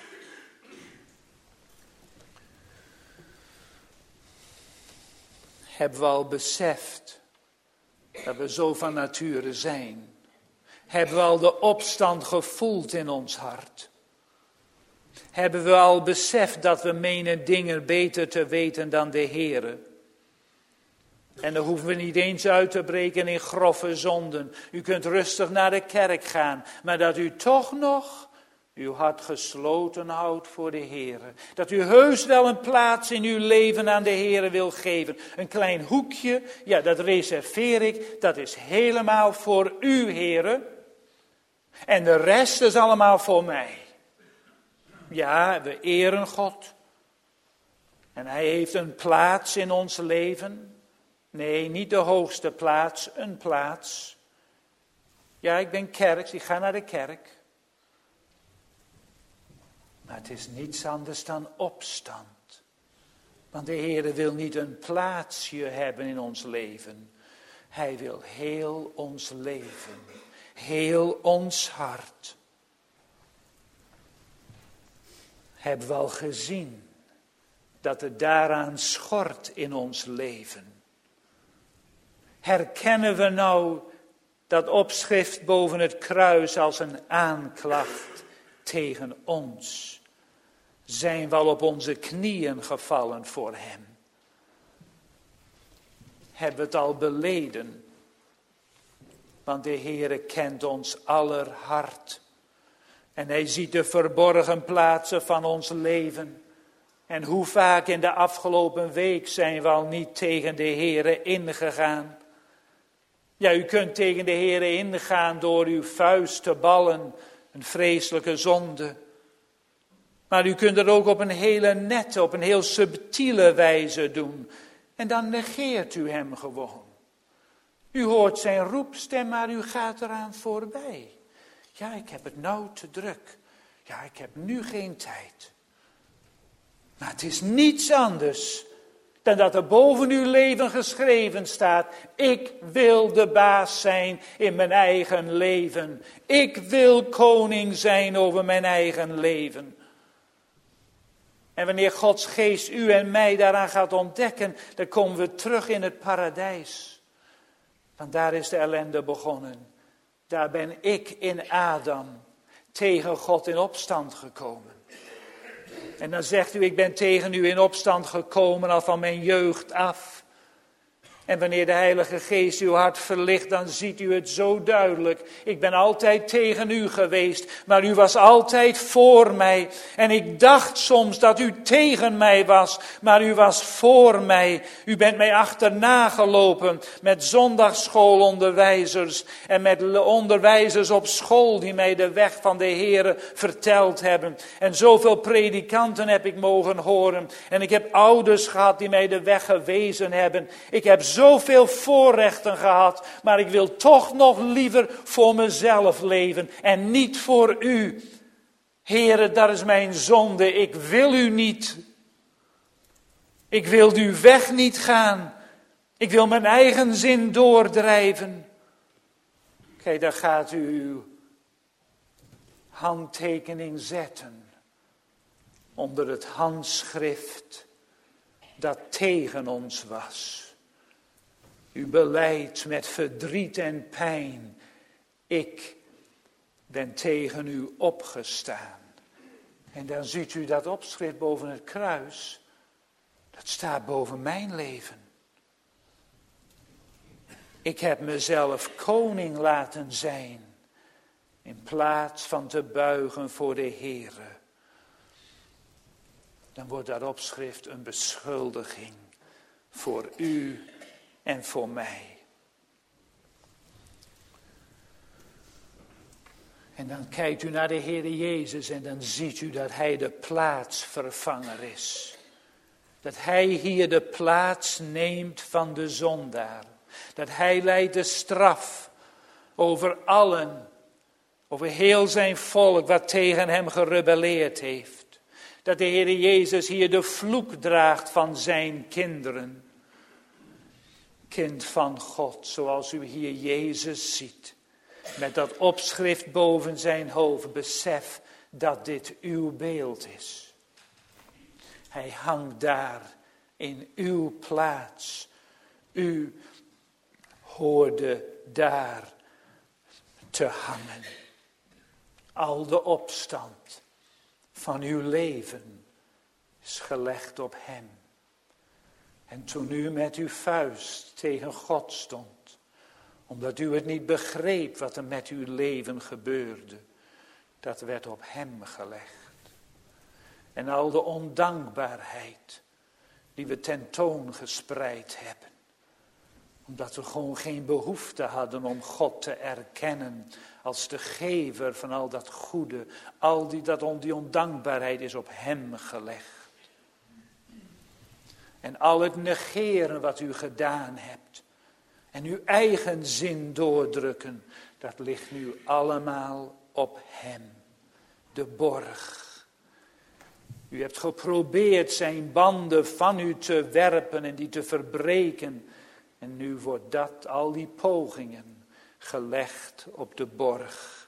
Hebben we al beseft dat we zo van nature zijn? Hebben we al de opstand gevoeld in ons hart? Hebben we al beseft dat we menen dingen beter te weten dan de Heere? En dan hoeven we niet eens uit te breken in grove zonden. U kunt rustig naar de kerk gaan, maar dat u toch nog uw hart gesloten houdt voor de Heere. Dat u heus wel een plaats in uw leven aan de Heere wil geven. Een klein hoekje, ja, dat reserveer ik. Dat is helemaal voor u, Heere. En de rest is allemaal voor mij. Ja, we eren God. En hij heeft een plaats in ons leven. Nee, niet de hoogste plaats, een plaats. Ja, ik ben kerks, ik ga naar de kerk. Maar het is niets anders dan opstand. Want de Heer wil niet een plaatsje hebben in ons leven. Hij wil heel ons leven. Heel ons hart. Hebben we al gezien dat het daaraan schort in ons leven? Herkennen we nou dat opschrift boven het kruis als een aanklacht tegen ons? Zijn we al op onze knieën gevallen voor hem? Hebben we het al beleden? Want de Heere kent ons aller hart. En hij ziet de verborgen plaatsen van ons leven. En hoe vaak in de afgelopen week zijn we al niet tegen de Heere ingegaan? Ja, u kunt tegen de Heere ingaan door uw vuist te ballen. Een vreselijke zonde. Maar u kunt het ook op een hele nette, op een heel subtiele wijze doen. En dan negeert u hem gewoon. U hoort zijn roepstem, maar u gaat eraan voorbij. Ja, ik heb het nou te druk. Ja, ik heb nu geen tijd. Maar het is niets anders dan dat er boven uw leven geschreven staat: ik wil de baas zijn in mijn eigen leven. Ik wil koning zijn over mijn eigen leven. En wanneer Gods geest u en mij daaraan gaat ontdekken, dan komen we terug in het paradijs. Want daar is de ellende begonnen. Daar ben ik in Adam tegen God in opstand gekomen. En dan zegt u: ik ben tegen u in opstand gekomen al van mijn jeugd af. En wanneer de Heilige Geest uw hart verlicht, dan ziet u het zo duidelijk. Ik ben altijd tegen u geweest, maar u was altijd voor mij. En ik dacht soms dat u tegen mij was, maar u was voor mij. U bent mij achterna gelopen met zondagsschoolonderwijzers en met onderwijzers op school die mij de weg van de Heere verteld hebben. En zoveel predikanten heb ik mogen horen. En ik heb ouders gehad die mij de weg gewezen hebben. Ik heb zoveel voorrechten gehad, maar ik wil toch nog liever voor mezelf leven en niet voor u. Heere, dat is mijn zonde. Ik wil u niet. Ik wil uw weg niet gaan. Ik wil mijn eigen zin doordrijven. Kijk, daar gaat u uw handtekening zetten onder het handschrift dat tegen ons was. U belijdt met verdriet en pijn: ik ben tegen u opgestaan. En dan ziet u dat opschrift boven het kruis. Dat staat boven mijn leven. Ik heb mezelf koning laten zijn, in plaats van te buigen voor de Heere. Dan wordt dat opschrift een beschuldiging voor u en voor mij. En dan kijkt u naar de Heere Jezus en dan ziet u dat Hij de plaatsvervanger is. Dat Hij hier de plaats neemt van de zondaar. Dat Hij leidt de straf over allen, over heel zijn volk wat tegen Hem gerebelleerd heeft. Dat de Heere Jezus hier de vloek draagt van zijn kinderen. Kind van God, zoals u hier Jezus ziet, met dat opschrift boven zijn hoofd, besef dat dit uw beeld is. Hij hangt daar in uw plaats. U hoorde daar te hangen. Al de opstand van uw leven is gelegd op hem. En toen u met uw vuist tegen God stond, omdat u het niet begreep wat er met uw leven gebeurde, dat werd op hem gelegd. En al de ondankbaarheid die we tentoongespreid hebben, omdat we gewoon geen behoefte hadden om God te erkennen als de gever van al dat goede, die ondankbaarheid is op hem gelegd. En al het negeren wat u gedaan hebt. En uw eigen zin doordrukken. Dat ligt nu allemaal op hem. De borg. U hebt geprobeerd zijn banden van u te werpen en die te verbreken. En nu wordt al die pogingen gelegd op de borg.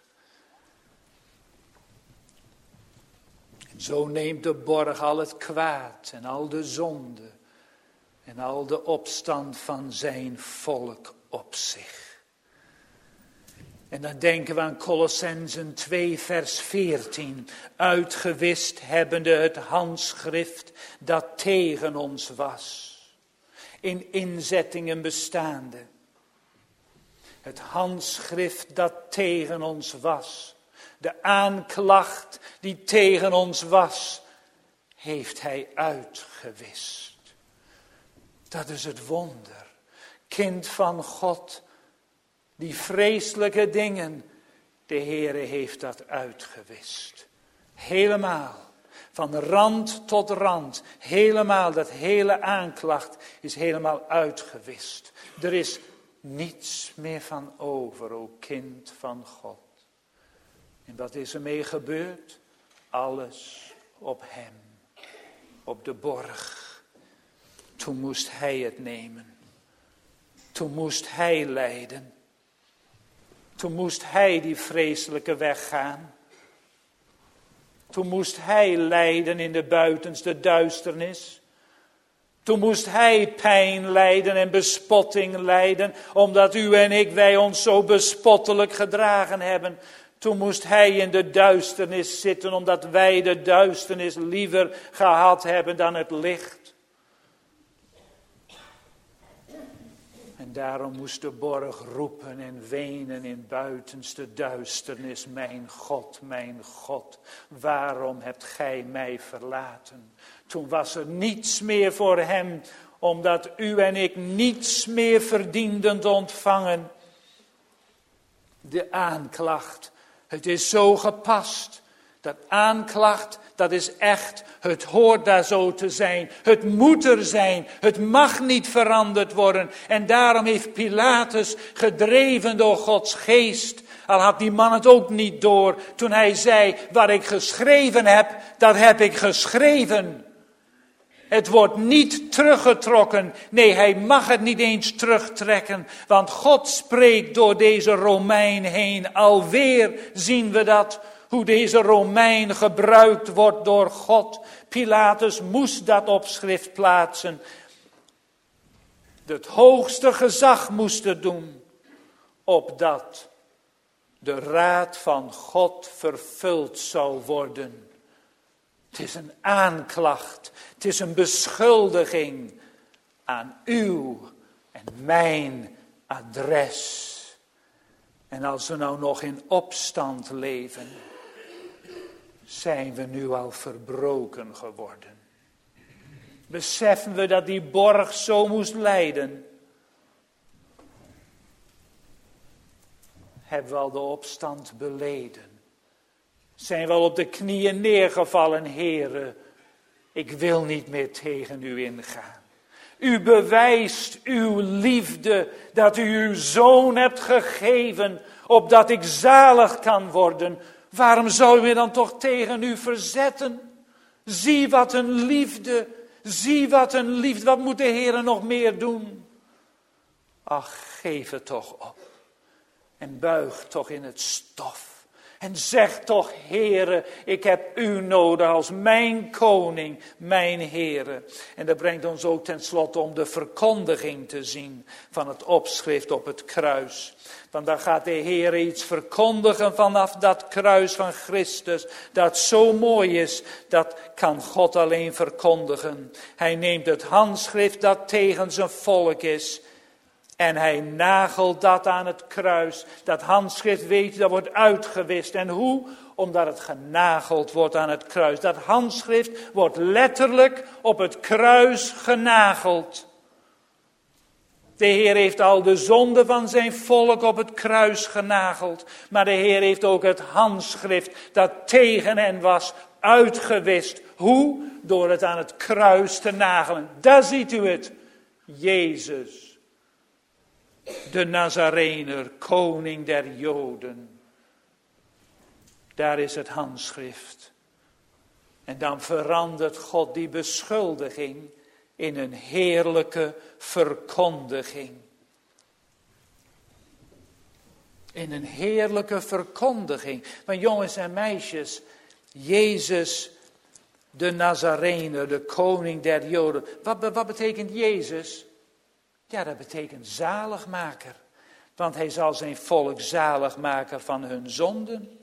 En zo neemt de borg al het kwaad en al de zonde. En al de opstand van zijn volk op zich. En dan denken we aan Kolossenzen 2 vers 14. Uitgewist hebbende het handschrift dat tegen ons was. In inzettingen bestaande. Het handschrift dat tegen ons was. De aanklacht die tegen ons was. Heeft hij uitgewist. Dat is het wonder. Kind van God. Die vreselijke dingen. De Heere heeft dat uitgewist. Helemaal. Van rand tot rand. Helemaal. Dat hele aanklacht is helemaal uitgewist. Er is niets meer van over, o kind van God. En wat is ermee gebeurd? Alles op hem, op de borg. Toen moest hij het nemen. Toen moest hij lijden. Toen moest hij die vreselijke weg gaan. Toen moest hij lijden in de buitenste duisternis. Toen moest hij pijn lijden en bespotting lijden, omdat u en ik, wij ons zo bespottelijk gedragen hebben. Toen moest hij in de duisternis zitten, omdat wij de duisternis liever gehad hebben dan het licht. En daarom moest de borg roepen en wenen in buitenste duisternis. Mijn God, waarom hebt gij mij verlaten? Toen was er niets meer voor hem, omdat u en ik niets meer verdienden te ontvangen. De aanklacht, het is zo gepast. Dat aanklacht, dat is echt. Het hoort daar zo te zijn. Het moet er zijn. Het mag niet veranderd worden. En daarom heeft Pilatus, gedreven door Gods geest, al had die man het ook niet door, toen hij zei, wat ik geschreven heb, dat heb ik geschreven. Het wordt niet teruggetrokken. Nee, hij mag het niet eens terugtrekken. Want God spreekt door deze Romein heen. Alweer zien we dat. Hoe deze Romein gebruikt wordt door God. Pilatus moest dat op schrift plaatsen. Het hoogste gezag moest het doen. Opdat de raad van God vervuld zou worden. Het is een aanklacht. Het is een beschuldiging aan uw en mijn adres. En als we nou nog in opstand leven, zijn we nu al verbroken geworden. Beseffen we dat die borg zo moest lijden? Hebben we al de opstand beleden? Zijn we al op de knieën neergevallen, Heere? Ik wil niet meer tegen u ingaan. U bewijst uw liefde, dat u uw zoon hebt gegeven, opdat ik zalig kan worden. Waarom zou u dan toch tegen u verzetten? Zie wat een liefde, zie wat een liefde. Wat moet de Heer nog meer doen? Ach, geef het toch op. En buig toch in het stof. En zeg toch, Heere, ik heb u nodig als mijn koning, mijn Heere. En dat brengt ons ook tenslotte om de verkondiging te zien van het opschrift op het kruis. Want dan gaat de Heere iets verkondigen vanaf dat kruis van Christus. Dat zo mooi is, dat kan God alleen verkondigen. Hij neemt het handschrift dat tegen zijn volk is. En hij nagelt dat aan het kruis. Dat handschrift, weet je, dat wordt uitgewist. En hoe? Omdat het genageld wordt aan het kruis. Dat handschrift wordt letterlijk op het kruis genageld. De Heer heeft al de zonde van zijn volk op het kruis genageld. Maar de Heer heeft ook het handschrift dat tegen hen was uitgewist. Hoe? Door het aan het kruis te nagelen. Daar ziet u het. Jezus. De Nazarener, koning der Joden. Daar is het handschrift. En dan verandert God die beschuldiging in een heerlijke verkondiging. In een heerlijke verkondiging. Maar jongens en meisjes, Jezus, de Nazarener, de koning der Joden. Wat betekent Jezus? Ja, dat betekent zaligmaker. Want hij zal zijn volk zalig maken van hun zonden.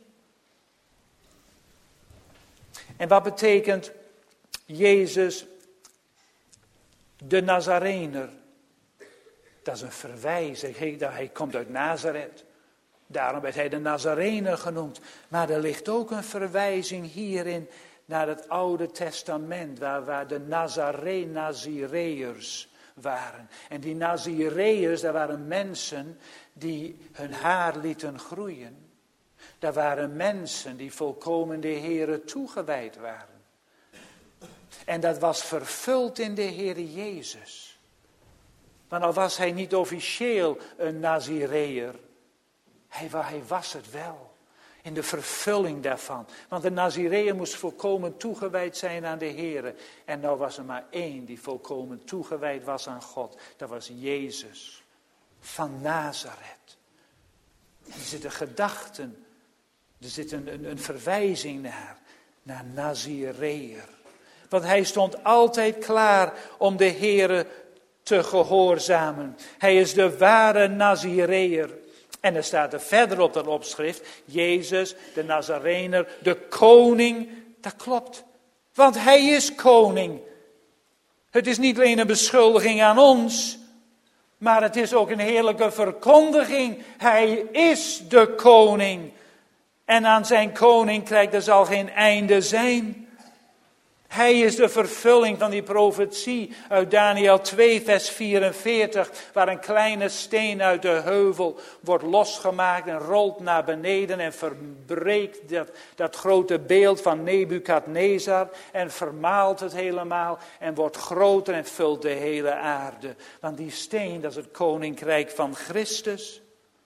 En wat betekent Jezus, de Nazarener? Dat is een verwijzing. Hij komt uit Nazareth. Daarom werd hij de Nazarener genoemd. Maar er ligt ook een verwijzing hierin naar het Oude Testament. Waar de Nazireërs waren. En die Nazireërs, dat waren mensen die hun haar lieten groeien. Dat waren mensen die volkomen de Heere toegewijd waren. En dat was vervuld in de Heere Jezus. Maar al was hij niet officieel een Nazireër, hij was het wel. In de vervulling daarvan. Want de Nazireër moest volkomen toegewijd zijn aan de Heer. En nou was er maar één die volkomen toegewijd was aan God. Dat was Jezus van Nazareth. Er zitten gedachten, er zit een verwijzing naar Nazireër. Want hij stond altijd klaar om de Heer te gehoorzamen. Hij is de ware Nazireër. En er staat er verder op dat opschrift, Jezus, de Nazarener, de koning. Dat klopt, want hij is koning. Het is niet alleen een beschuldiging aan ons, maar het is ook een heerlijke verkondiging. Hij is de koning. En aan zijn koninkrijk er zal geen einde zijn. Hij is de vervulling van die profetie uit Daniel 2 vers 44. Waar een kleine steen uit de heuvel wordt losgemaakt en rolt naar beneden. En verbreekt dat grote beeld van Nebukadnezar. En vermaalt het helemaal en wordt groter en vult de hele aarde. Want die steen, dat is het koninkrijk van Christus.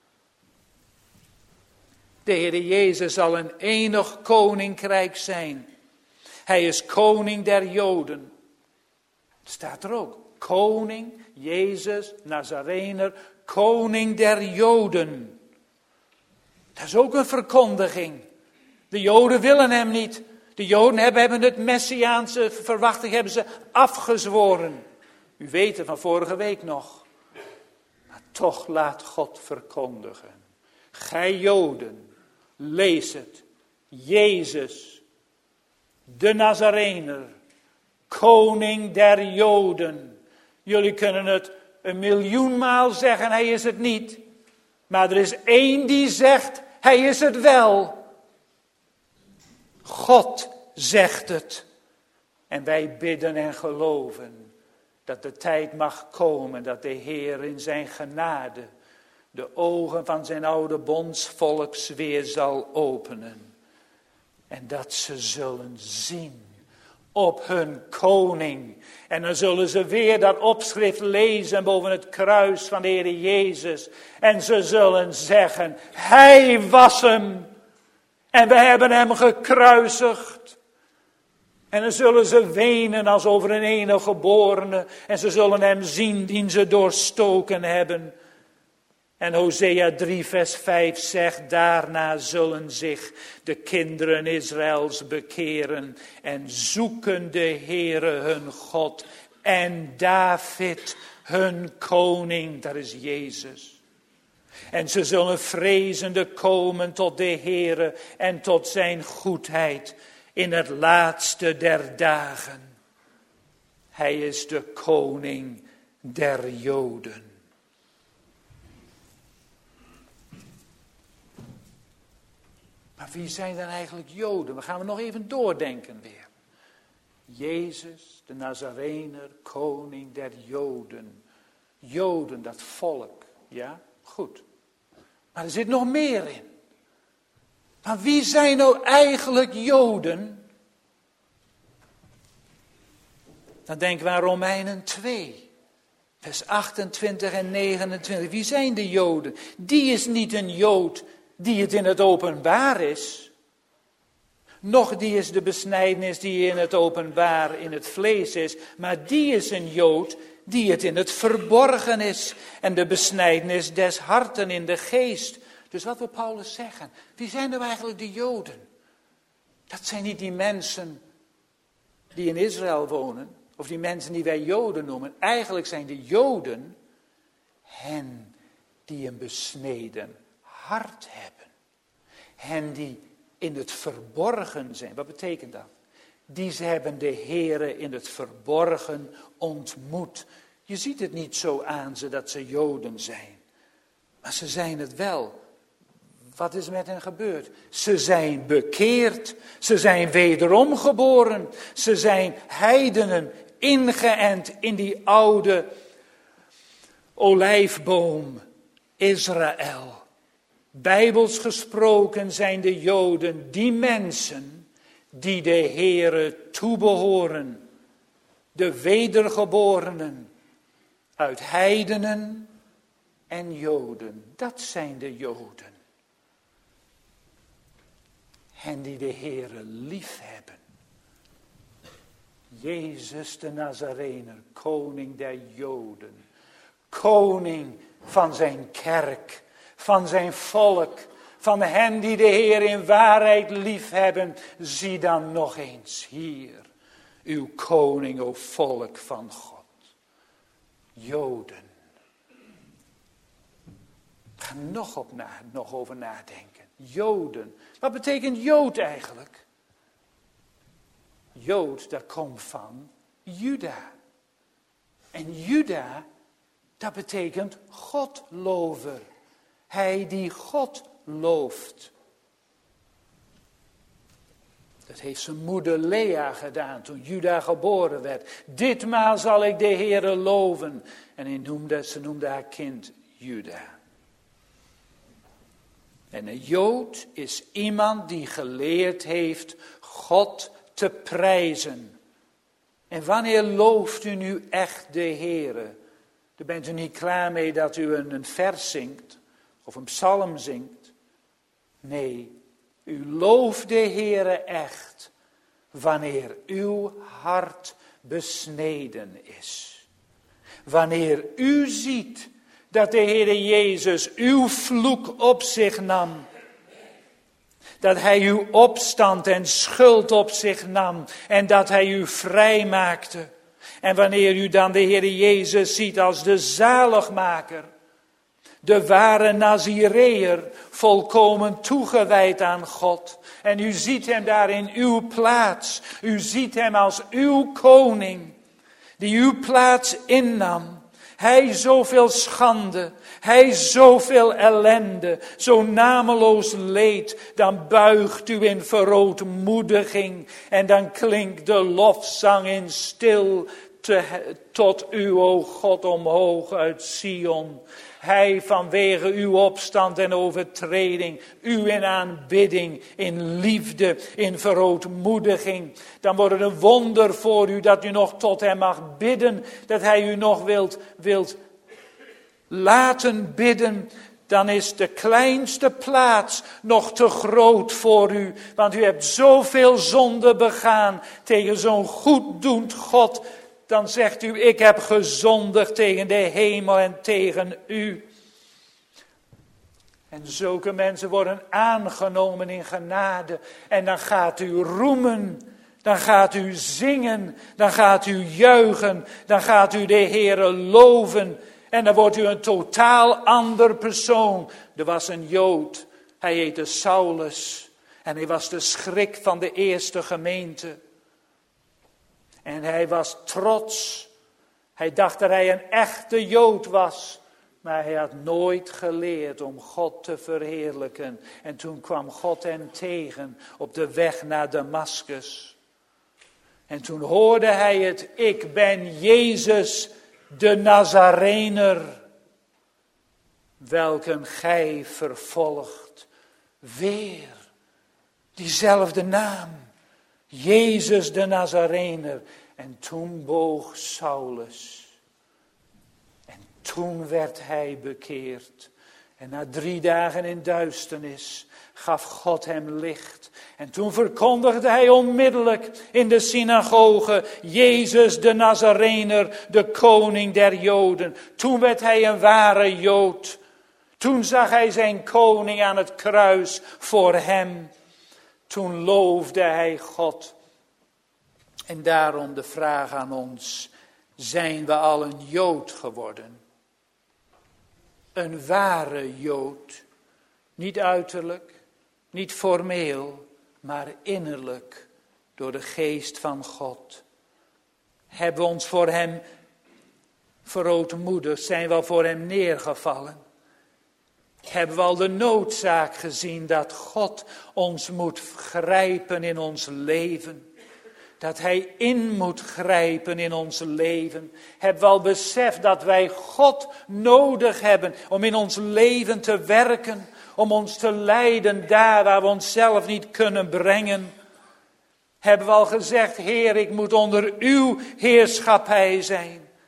De Heer Jezus zal een enig koninkrijk zijn. Hij is koning der Joden. Het staat er ook. Koning, Jezus, Nazarener, koning der Joden. Dat is ook een verkondiging. De Joden willen hem niet. De Joden hebben het Messiaanse verwachting hebben ze afgezworen. U weet het van vorige week nog. Maar toch laat God verkondigen. Gij Joden, lees het. Jezus, de Nazarener, koning der Joden. Jullie kunnen het 1.000.000 maal zeggen, hij is het niet. Maar er is één die zegt, hij is het wel. God zegt het. En wij bidden en geloven dat de tijd mag komen dat de Heer in zijn genade de ogen van zijn oude bondsvolks weer zal openen. En dat ze zullen zien op hun koning. En dan zullen ze weer dat opschrift lezen boven het kruis van de Heer Jezus. En ze zullen zeggen, hij was hem. En we hebben hem gekruisigd. En dan zullen ze wenen als over een enige geborene. En ze zullen hem zien die ze doorstoken hebben. En Hosea 3 vers 5 zegt, daarna zullen zich de kinderen Israëls bekeren en zoeken de Heere hun God en David hun koning, dat is Jezus. En ze zullen vrezende komen tot de Heere en tot zijn goedheid in het laatste der dagen. Hij is de koning der Joden. Maar wie zijn dan eigenlijk Joden? We gaan nog even doordenken weer. Jezus, de Nazarener, koning der Joden. Joden, dat volk. Ja, goed. Maar er zit nog meer in. Maar wie zijn nou eigenlijk Joden? Dan denken we aan Romeinen 2. Vers 28 en 29. Wie zijn de Joden? Die is niet een Jood die het in het openbaar is. Nog die is de besnijdenis die in het openbaar in het vlees is. Maar die is een Jood die het in het verborgen is. En de besnijdenis des harten in de geest. Dus wat wil Paulus zeggen? Wie zijn nou eigenlijk de Joden? Dat zijn niet die mensen die in Israël wonen. Of die mensen die wij Joden noemen. Eigenlijk zijn de Joden hen die een besneden hart hebben. Hen die in het verborgen zijn. Wat betekent dat? Die ze hebben de Heere in het verborgen ontmoet. Je ziet het niet zo aan ze dat ze Joden zijn. Maar ze zijn het wel. Wat is met hen gebeurd? Ze zijn bekeerd. Ze zijn wederom geboren. Ze zijn heidenen ingeënt in die oude olijfboom Israël. Bijbels gesproken zijn de Joden die mensen die de Heere toebehoren. De wedergeborenen. uit heidenen en Joden. Dat zijn de Joden. En die de Heere lief hebben. Jezus de Nazarener, koning der Joden. Koning van zijn kerk, van zijn volk, van hen die de Heer in waarheid lief hebben. Zie dan nog eens hier, uw koning, o volk van God. Joden. Ga nog over nadenken. Joden. Wat betekent Jood eigenlijk? Jood, dat komt van Juda. En Juda, dat betekent Godlover. Hij die God looft. Dat heeft zijn moeder Lea gedaan toen Juda geboren werd. Ditmaal zal ik de Heere loven. En ze noemde haar kind Juda. En een Jood is iemand die geleerd heeft God te prijzen. En wanneer looft u nu echt de Heere? Daar bent u niet klaar mee dat u een vers zingt of een psalm zingt. Nee, u looft de Heere echt wanneer uw hart besneden is. Wanneer u ziet dat de Heere Jezus uw vloek op zich nam. Dat hij uw opstand en schuld op zich nam. En dat hij u vrij maakte. En wanneer u dan de Heere Jezus ziet als de zaligmaker. De ware Nazireër, volkomen toegewijd aan God. En u ziet hem daar in uw plaats. U ziet hem als uw koning. Die uw plaats innam. Hij zoveel schande, hij zoveel ellende, zo nameloos leed, dan buigt u in verootmoediging en dan klinkt de lofzang in tot u, o God, omhoog uit Sion. Hij vanwege uw opstand en overtreding, u in aanbidding, in liefde, in verootmoediging. Dan wordt het een wonder voor u dat u nog tot hem mag bidden, dat hij u nog wilt laten bidden. Dan is de kleinste plaats nog te groot voor u, want u hebt zoveel zonde begaan tegen zo'n goeddoend God. Dan zegt u, ik heb gezondigd tegen de hemel en tegen u. En zulke mensen worden aangenomen in genade. En dan gaat u roemen, dan gaat u zingen, dan gaat u juichen, dan gaat u de Heere loven. En dan wordt u een totaal ander persoon. Er was een Jood, hij heette Saulus. En hij was de schrik van de eerste gemeente. En hij was trots. Hij dacht dat hij een echte Jood was. Maar hij had nooit geleerd om God te verheerlijken. En toen kwam God hem tegen op de weg naar Damaskus. En toen hoorde hij het, ik ben Jezus de Nazarener. Welken gij vervolgt. Weer diezelfde naam. Jezus de Nazarener. En toen boog Saulus. En toen werd hij bekeerd. En na 3 dagen in duisternis gaf God hem licht. En toen verkondigde hij onmiddellijk in de synagoge Jezus de Nazarener, de koning der Joden. Toen werd hij een ware Jood. Toen zag hij zijn koning aan het kruis voor hem. Toen loofde hij God. En daarom de vraag aan ons, zijn we al een Jood geworden? Een ware Jood. Niet uiterlijk, niet formeel, maar innerlijk door de geest van God. Hebben we ons voor hem verootmoedigd? Zijn we al voor hem neergevallen? Hebben we al de noodzaak gezien dat God ons moet grijpen in ons leven? Dat hij in moet grijpen in ons leven. Hebben we al beseft dat wij God nodig hebben om in ons leven te werken. Om ons te leiden daar waar we onszelf niet kunnen brengen. Hebben we al gezegd, Heer, ik moet onder uw heerschappij zijn.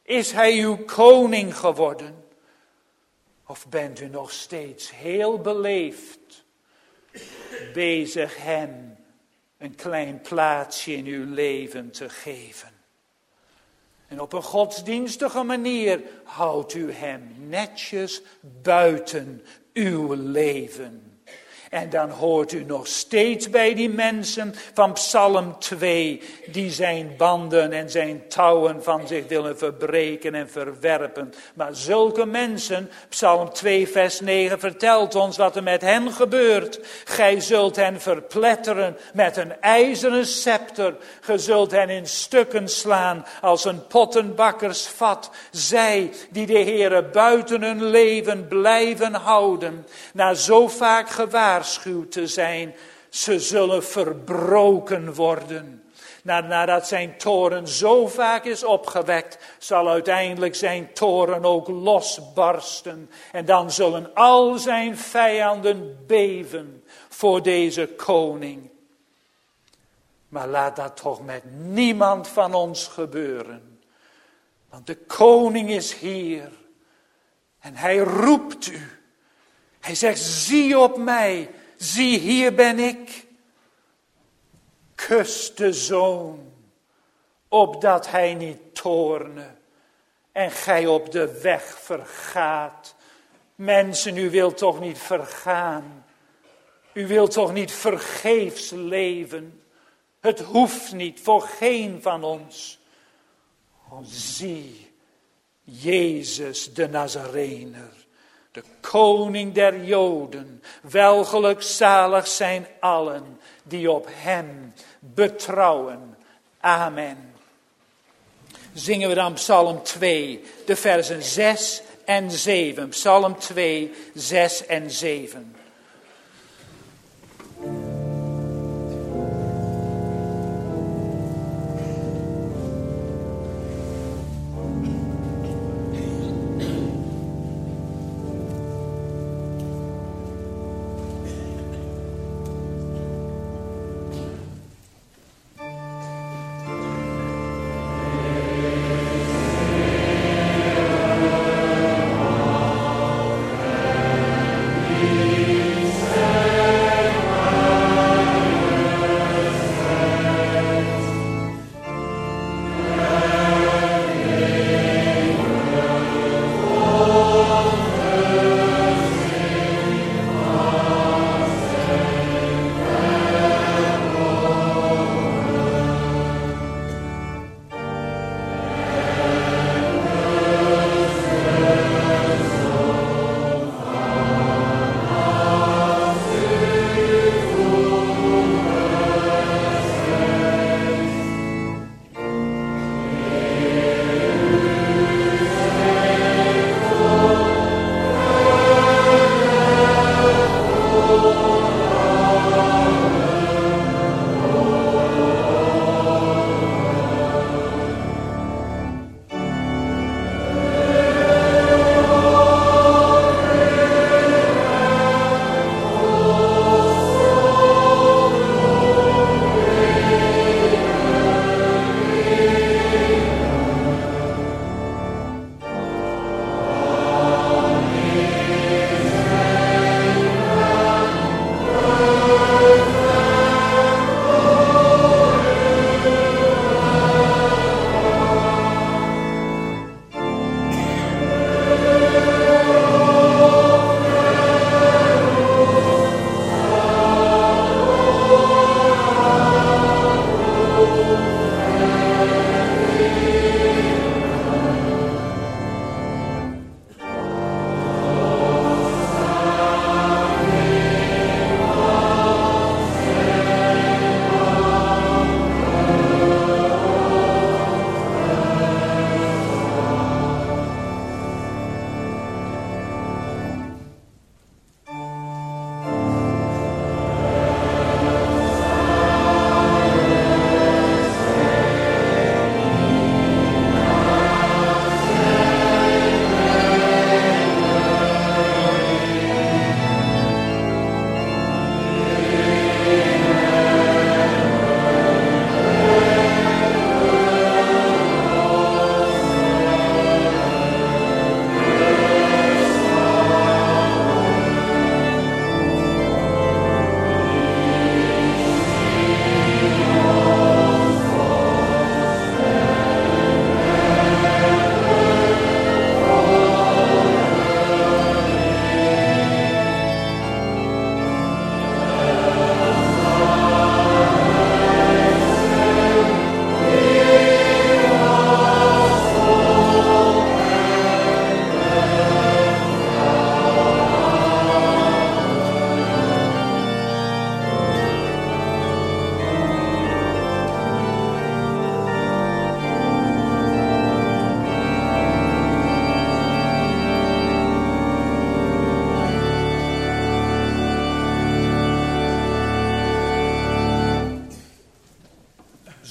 Is hij uw koning geworden? Of bent u nog steeds heel beleefd bezig hem een klein plaatsje in uw leven te geven? En op een godsdienstige manier houdt u hem netjes buiten uw leven. En dan hoort u nog steeds bij die mensen van Psalm 2, die zijn banden en zijn touwen van zich willen verbreken en verwerpen. Maar zulke mensen, Psalm 2 vers 9 vertelt ons wat er met hen gebeurt. Gij zult hen verpletteren met een ijzeren scepter. Gij zult hen in stukken slaan als een pottenbakkersvat. Zij die de Heere buiten hun leven blijven houden, na zo vaak gewaarschuwd te zijn, ze zullen verbroken worden. Nadat zijn toorn zo vaak is opgewekt, zal uiteindelijk zijn toorn ook losbarsten. En dan zullen al zijn vijanden beven voor deze koning. Maar laat dat toch met niemand van ons gebeuren. Want de koning is hier. En hij roept u. Hij zegt, zie op mij, zie hier ben ik. Kus de zoon, opdat hij niet toorne en gij op de weg vergaat. Mensen, u wilt toch niet vergaan? U wilt toch niet vergeefs leven? Het hoeft niet voor geen van ons. O, zie, Jezus de Nazarener. De koning der Joden, welgelukzalig zijn allen die op hem betrouwen. Amen. Zingen we dan Psalm 2, de versen 6 en 7. Psalm 2, 6 en 7.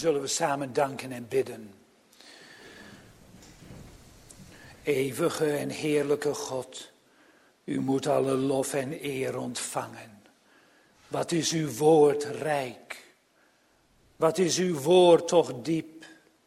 Zullen we samen danken en bidden. Eeuwige en heerlijke God, u moet alle lof en eer ontvangen. Wat is uw woord rijk. Wat is uw woord toch diep.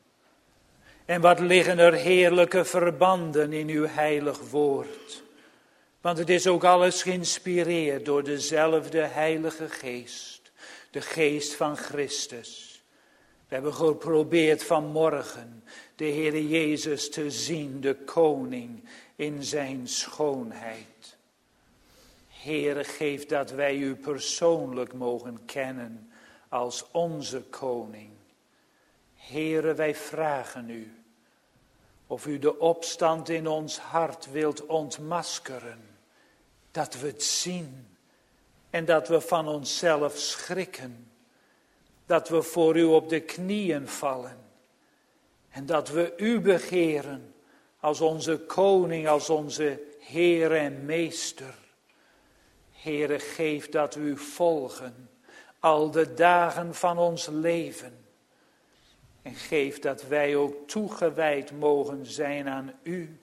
En wat liggen er heerlijke verbanden in uw heilig woord. Want het is ook alles geïnspireerd door dezelfde Heilige Geest. De Geest van Christus. We hebben geprobeerd vanmorgen de Heer Jezus te zien, de koning in zijn schoonheid. Heere, geef dat wij u persoonlijk mogen kennen als onze koning. Heere, wij vragen u of u de opstand in ons hart wilt ontmaskeren. Dat we het zien en dat we van onszelf schrikken. Dat we voor u op de knieën vallen. En dat we u begeren als onze koning, als onze Heer en Meester. Heere, geef dat we u volgen al de dagen van ons leven. En geef dat wij ook toegewijd mogen zijn aan u.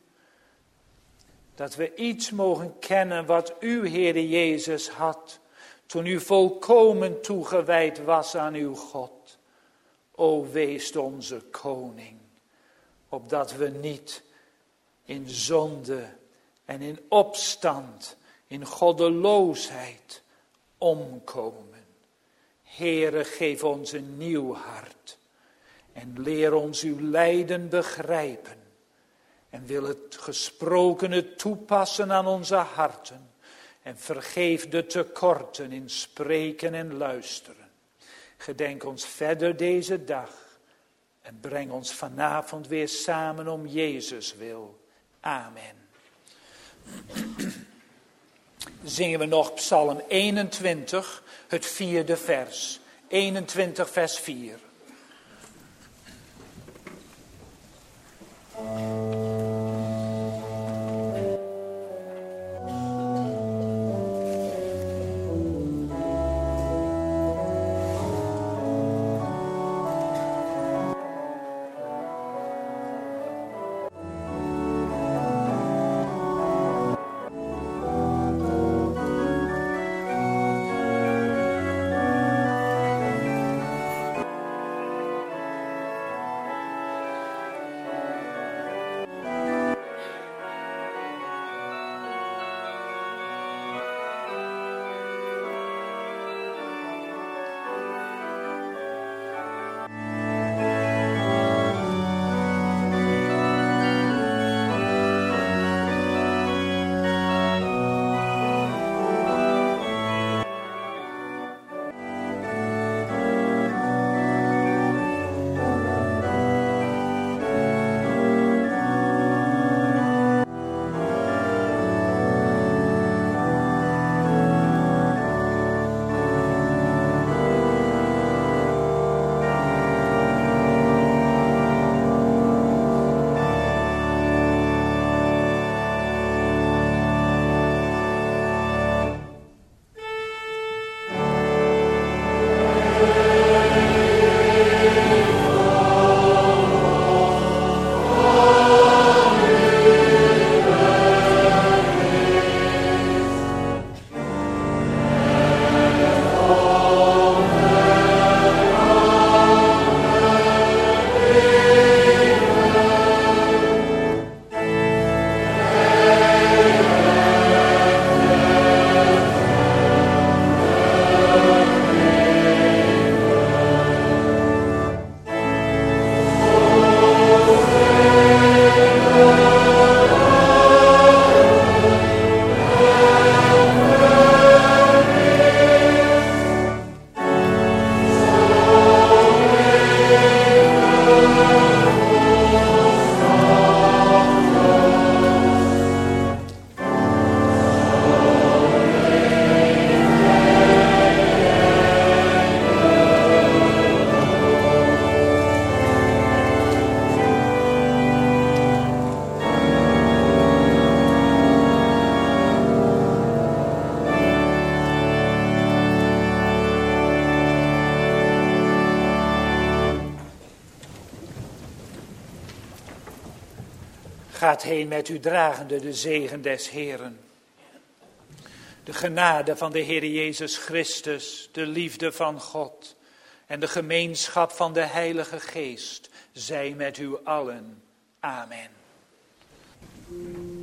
Dat we iets mogen kennen wat u, Heere Jezus, had toen u volkomen toegewijd was aan uw God. O, wees onze koning, opdat we niet in zonde en in opstand, in goddeloosheid omkomen. Heere, geef ons een nieuw hart en leer ons uw lijden begrijpen. En wil het gesprokene toepassen aan onze harten. En vergeef de tekorten in spreken en luisteren. Gedenk ons verder deze dag. En breng ons vanavond weer samen om Jezus wil. Amen. Zingen we nog Psalm 21, het 4e vers. 21 vers 4. Gaat heen met u dragende de zegen des Heeren. De genade van de Heer Jezus Christus, de liefde van God en de gemeenschap van de Heilige Geest zij met u allen. Amen.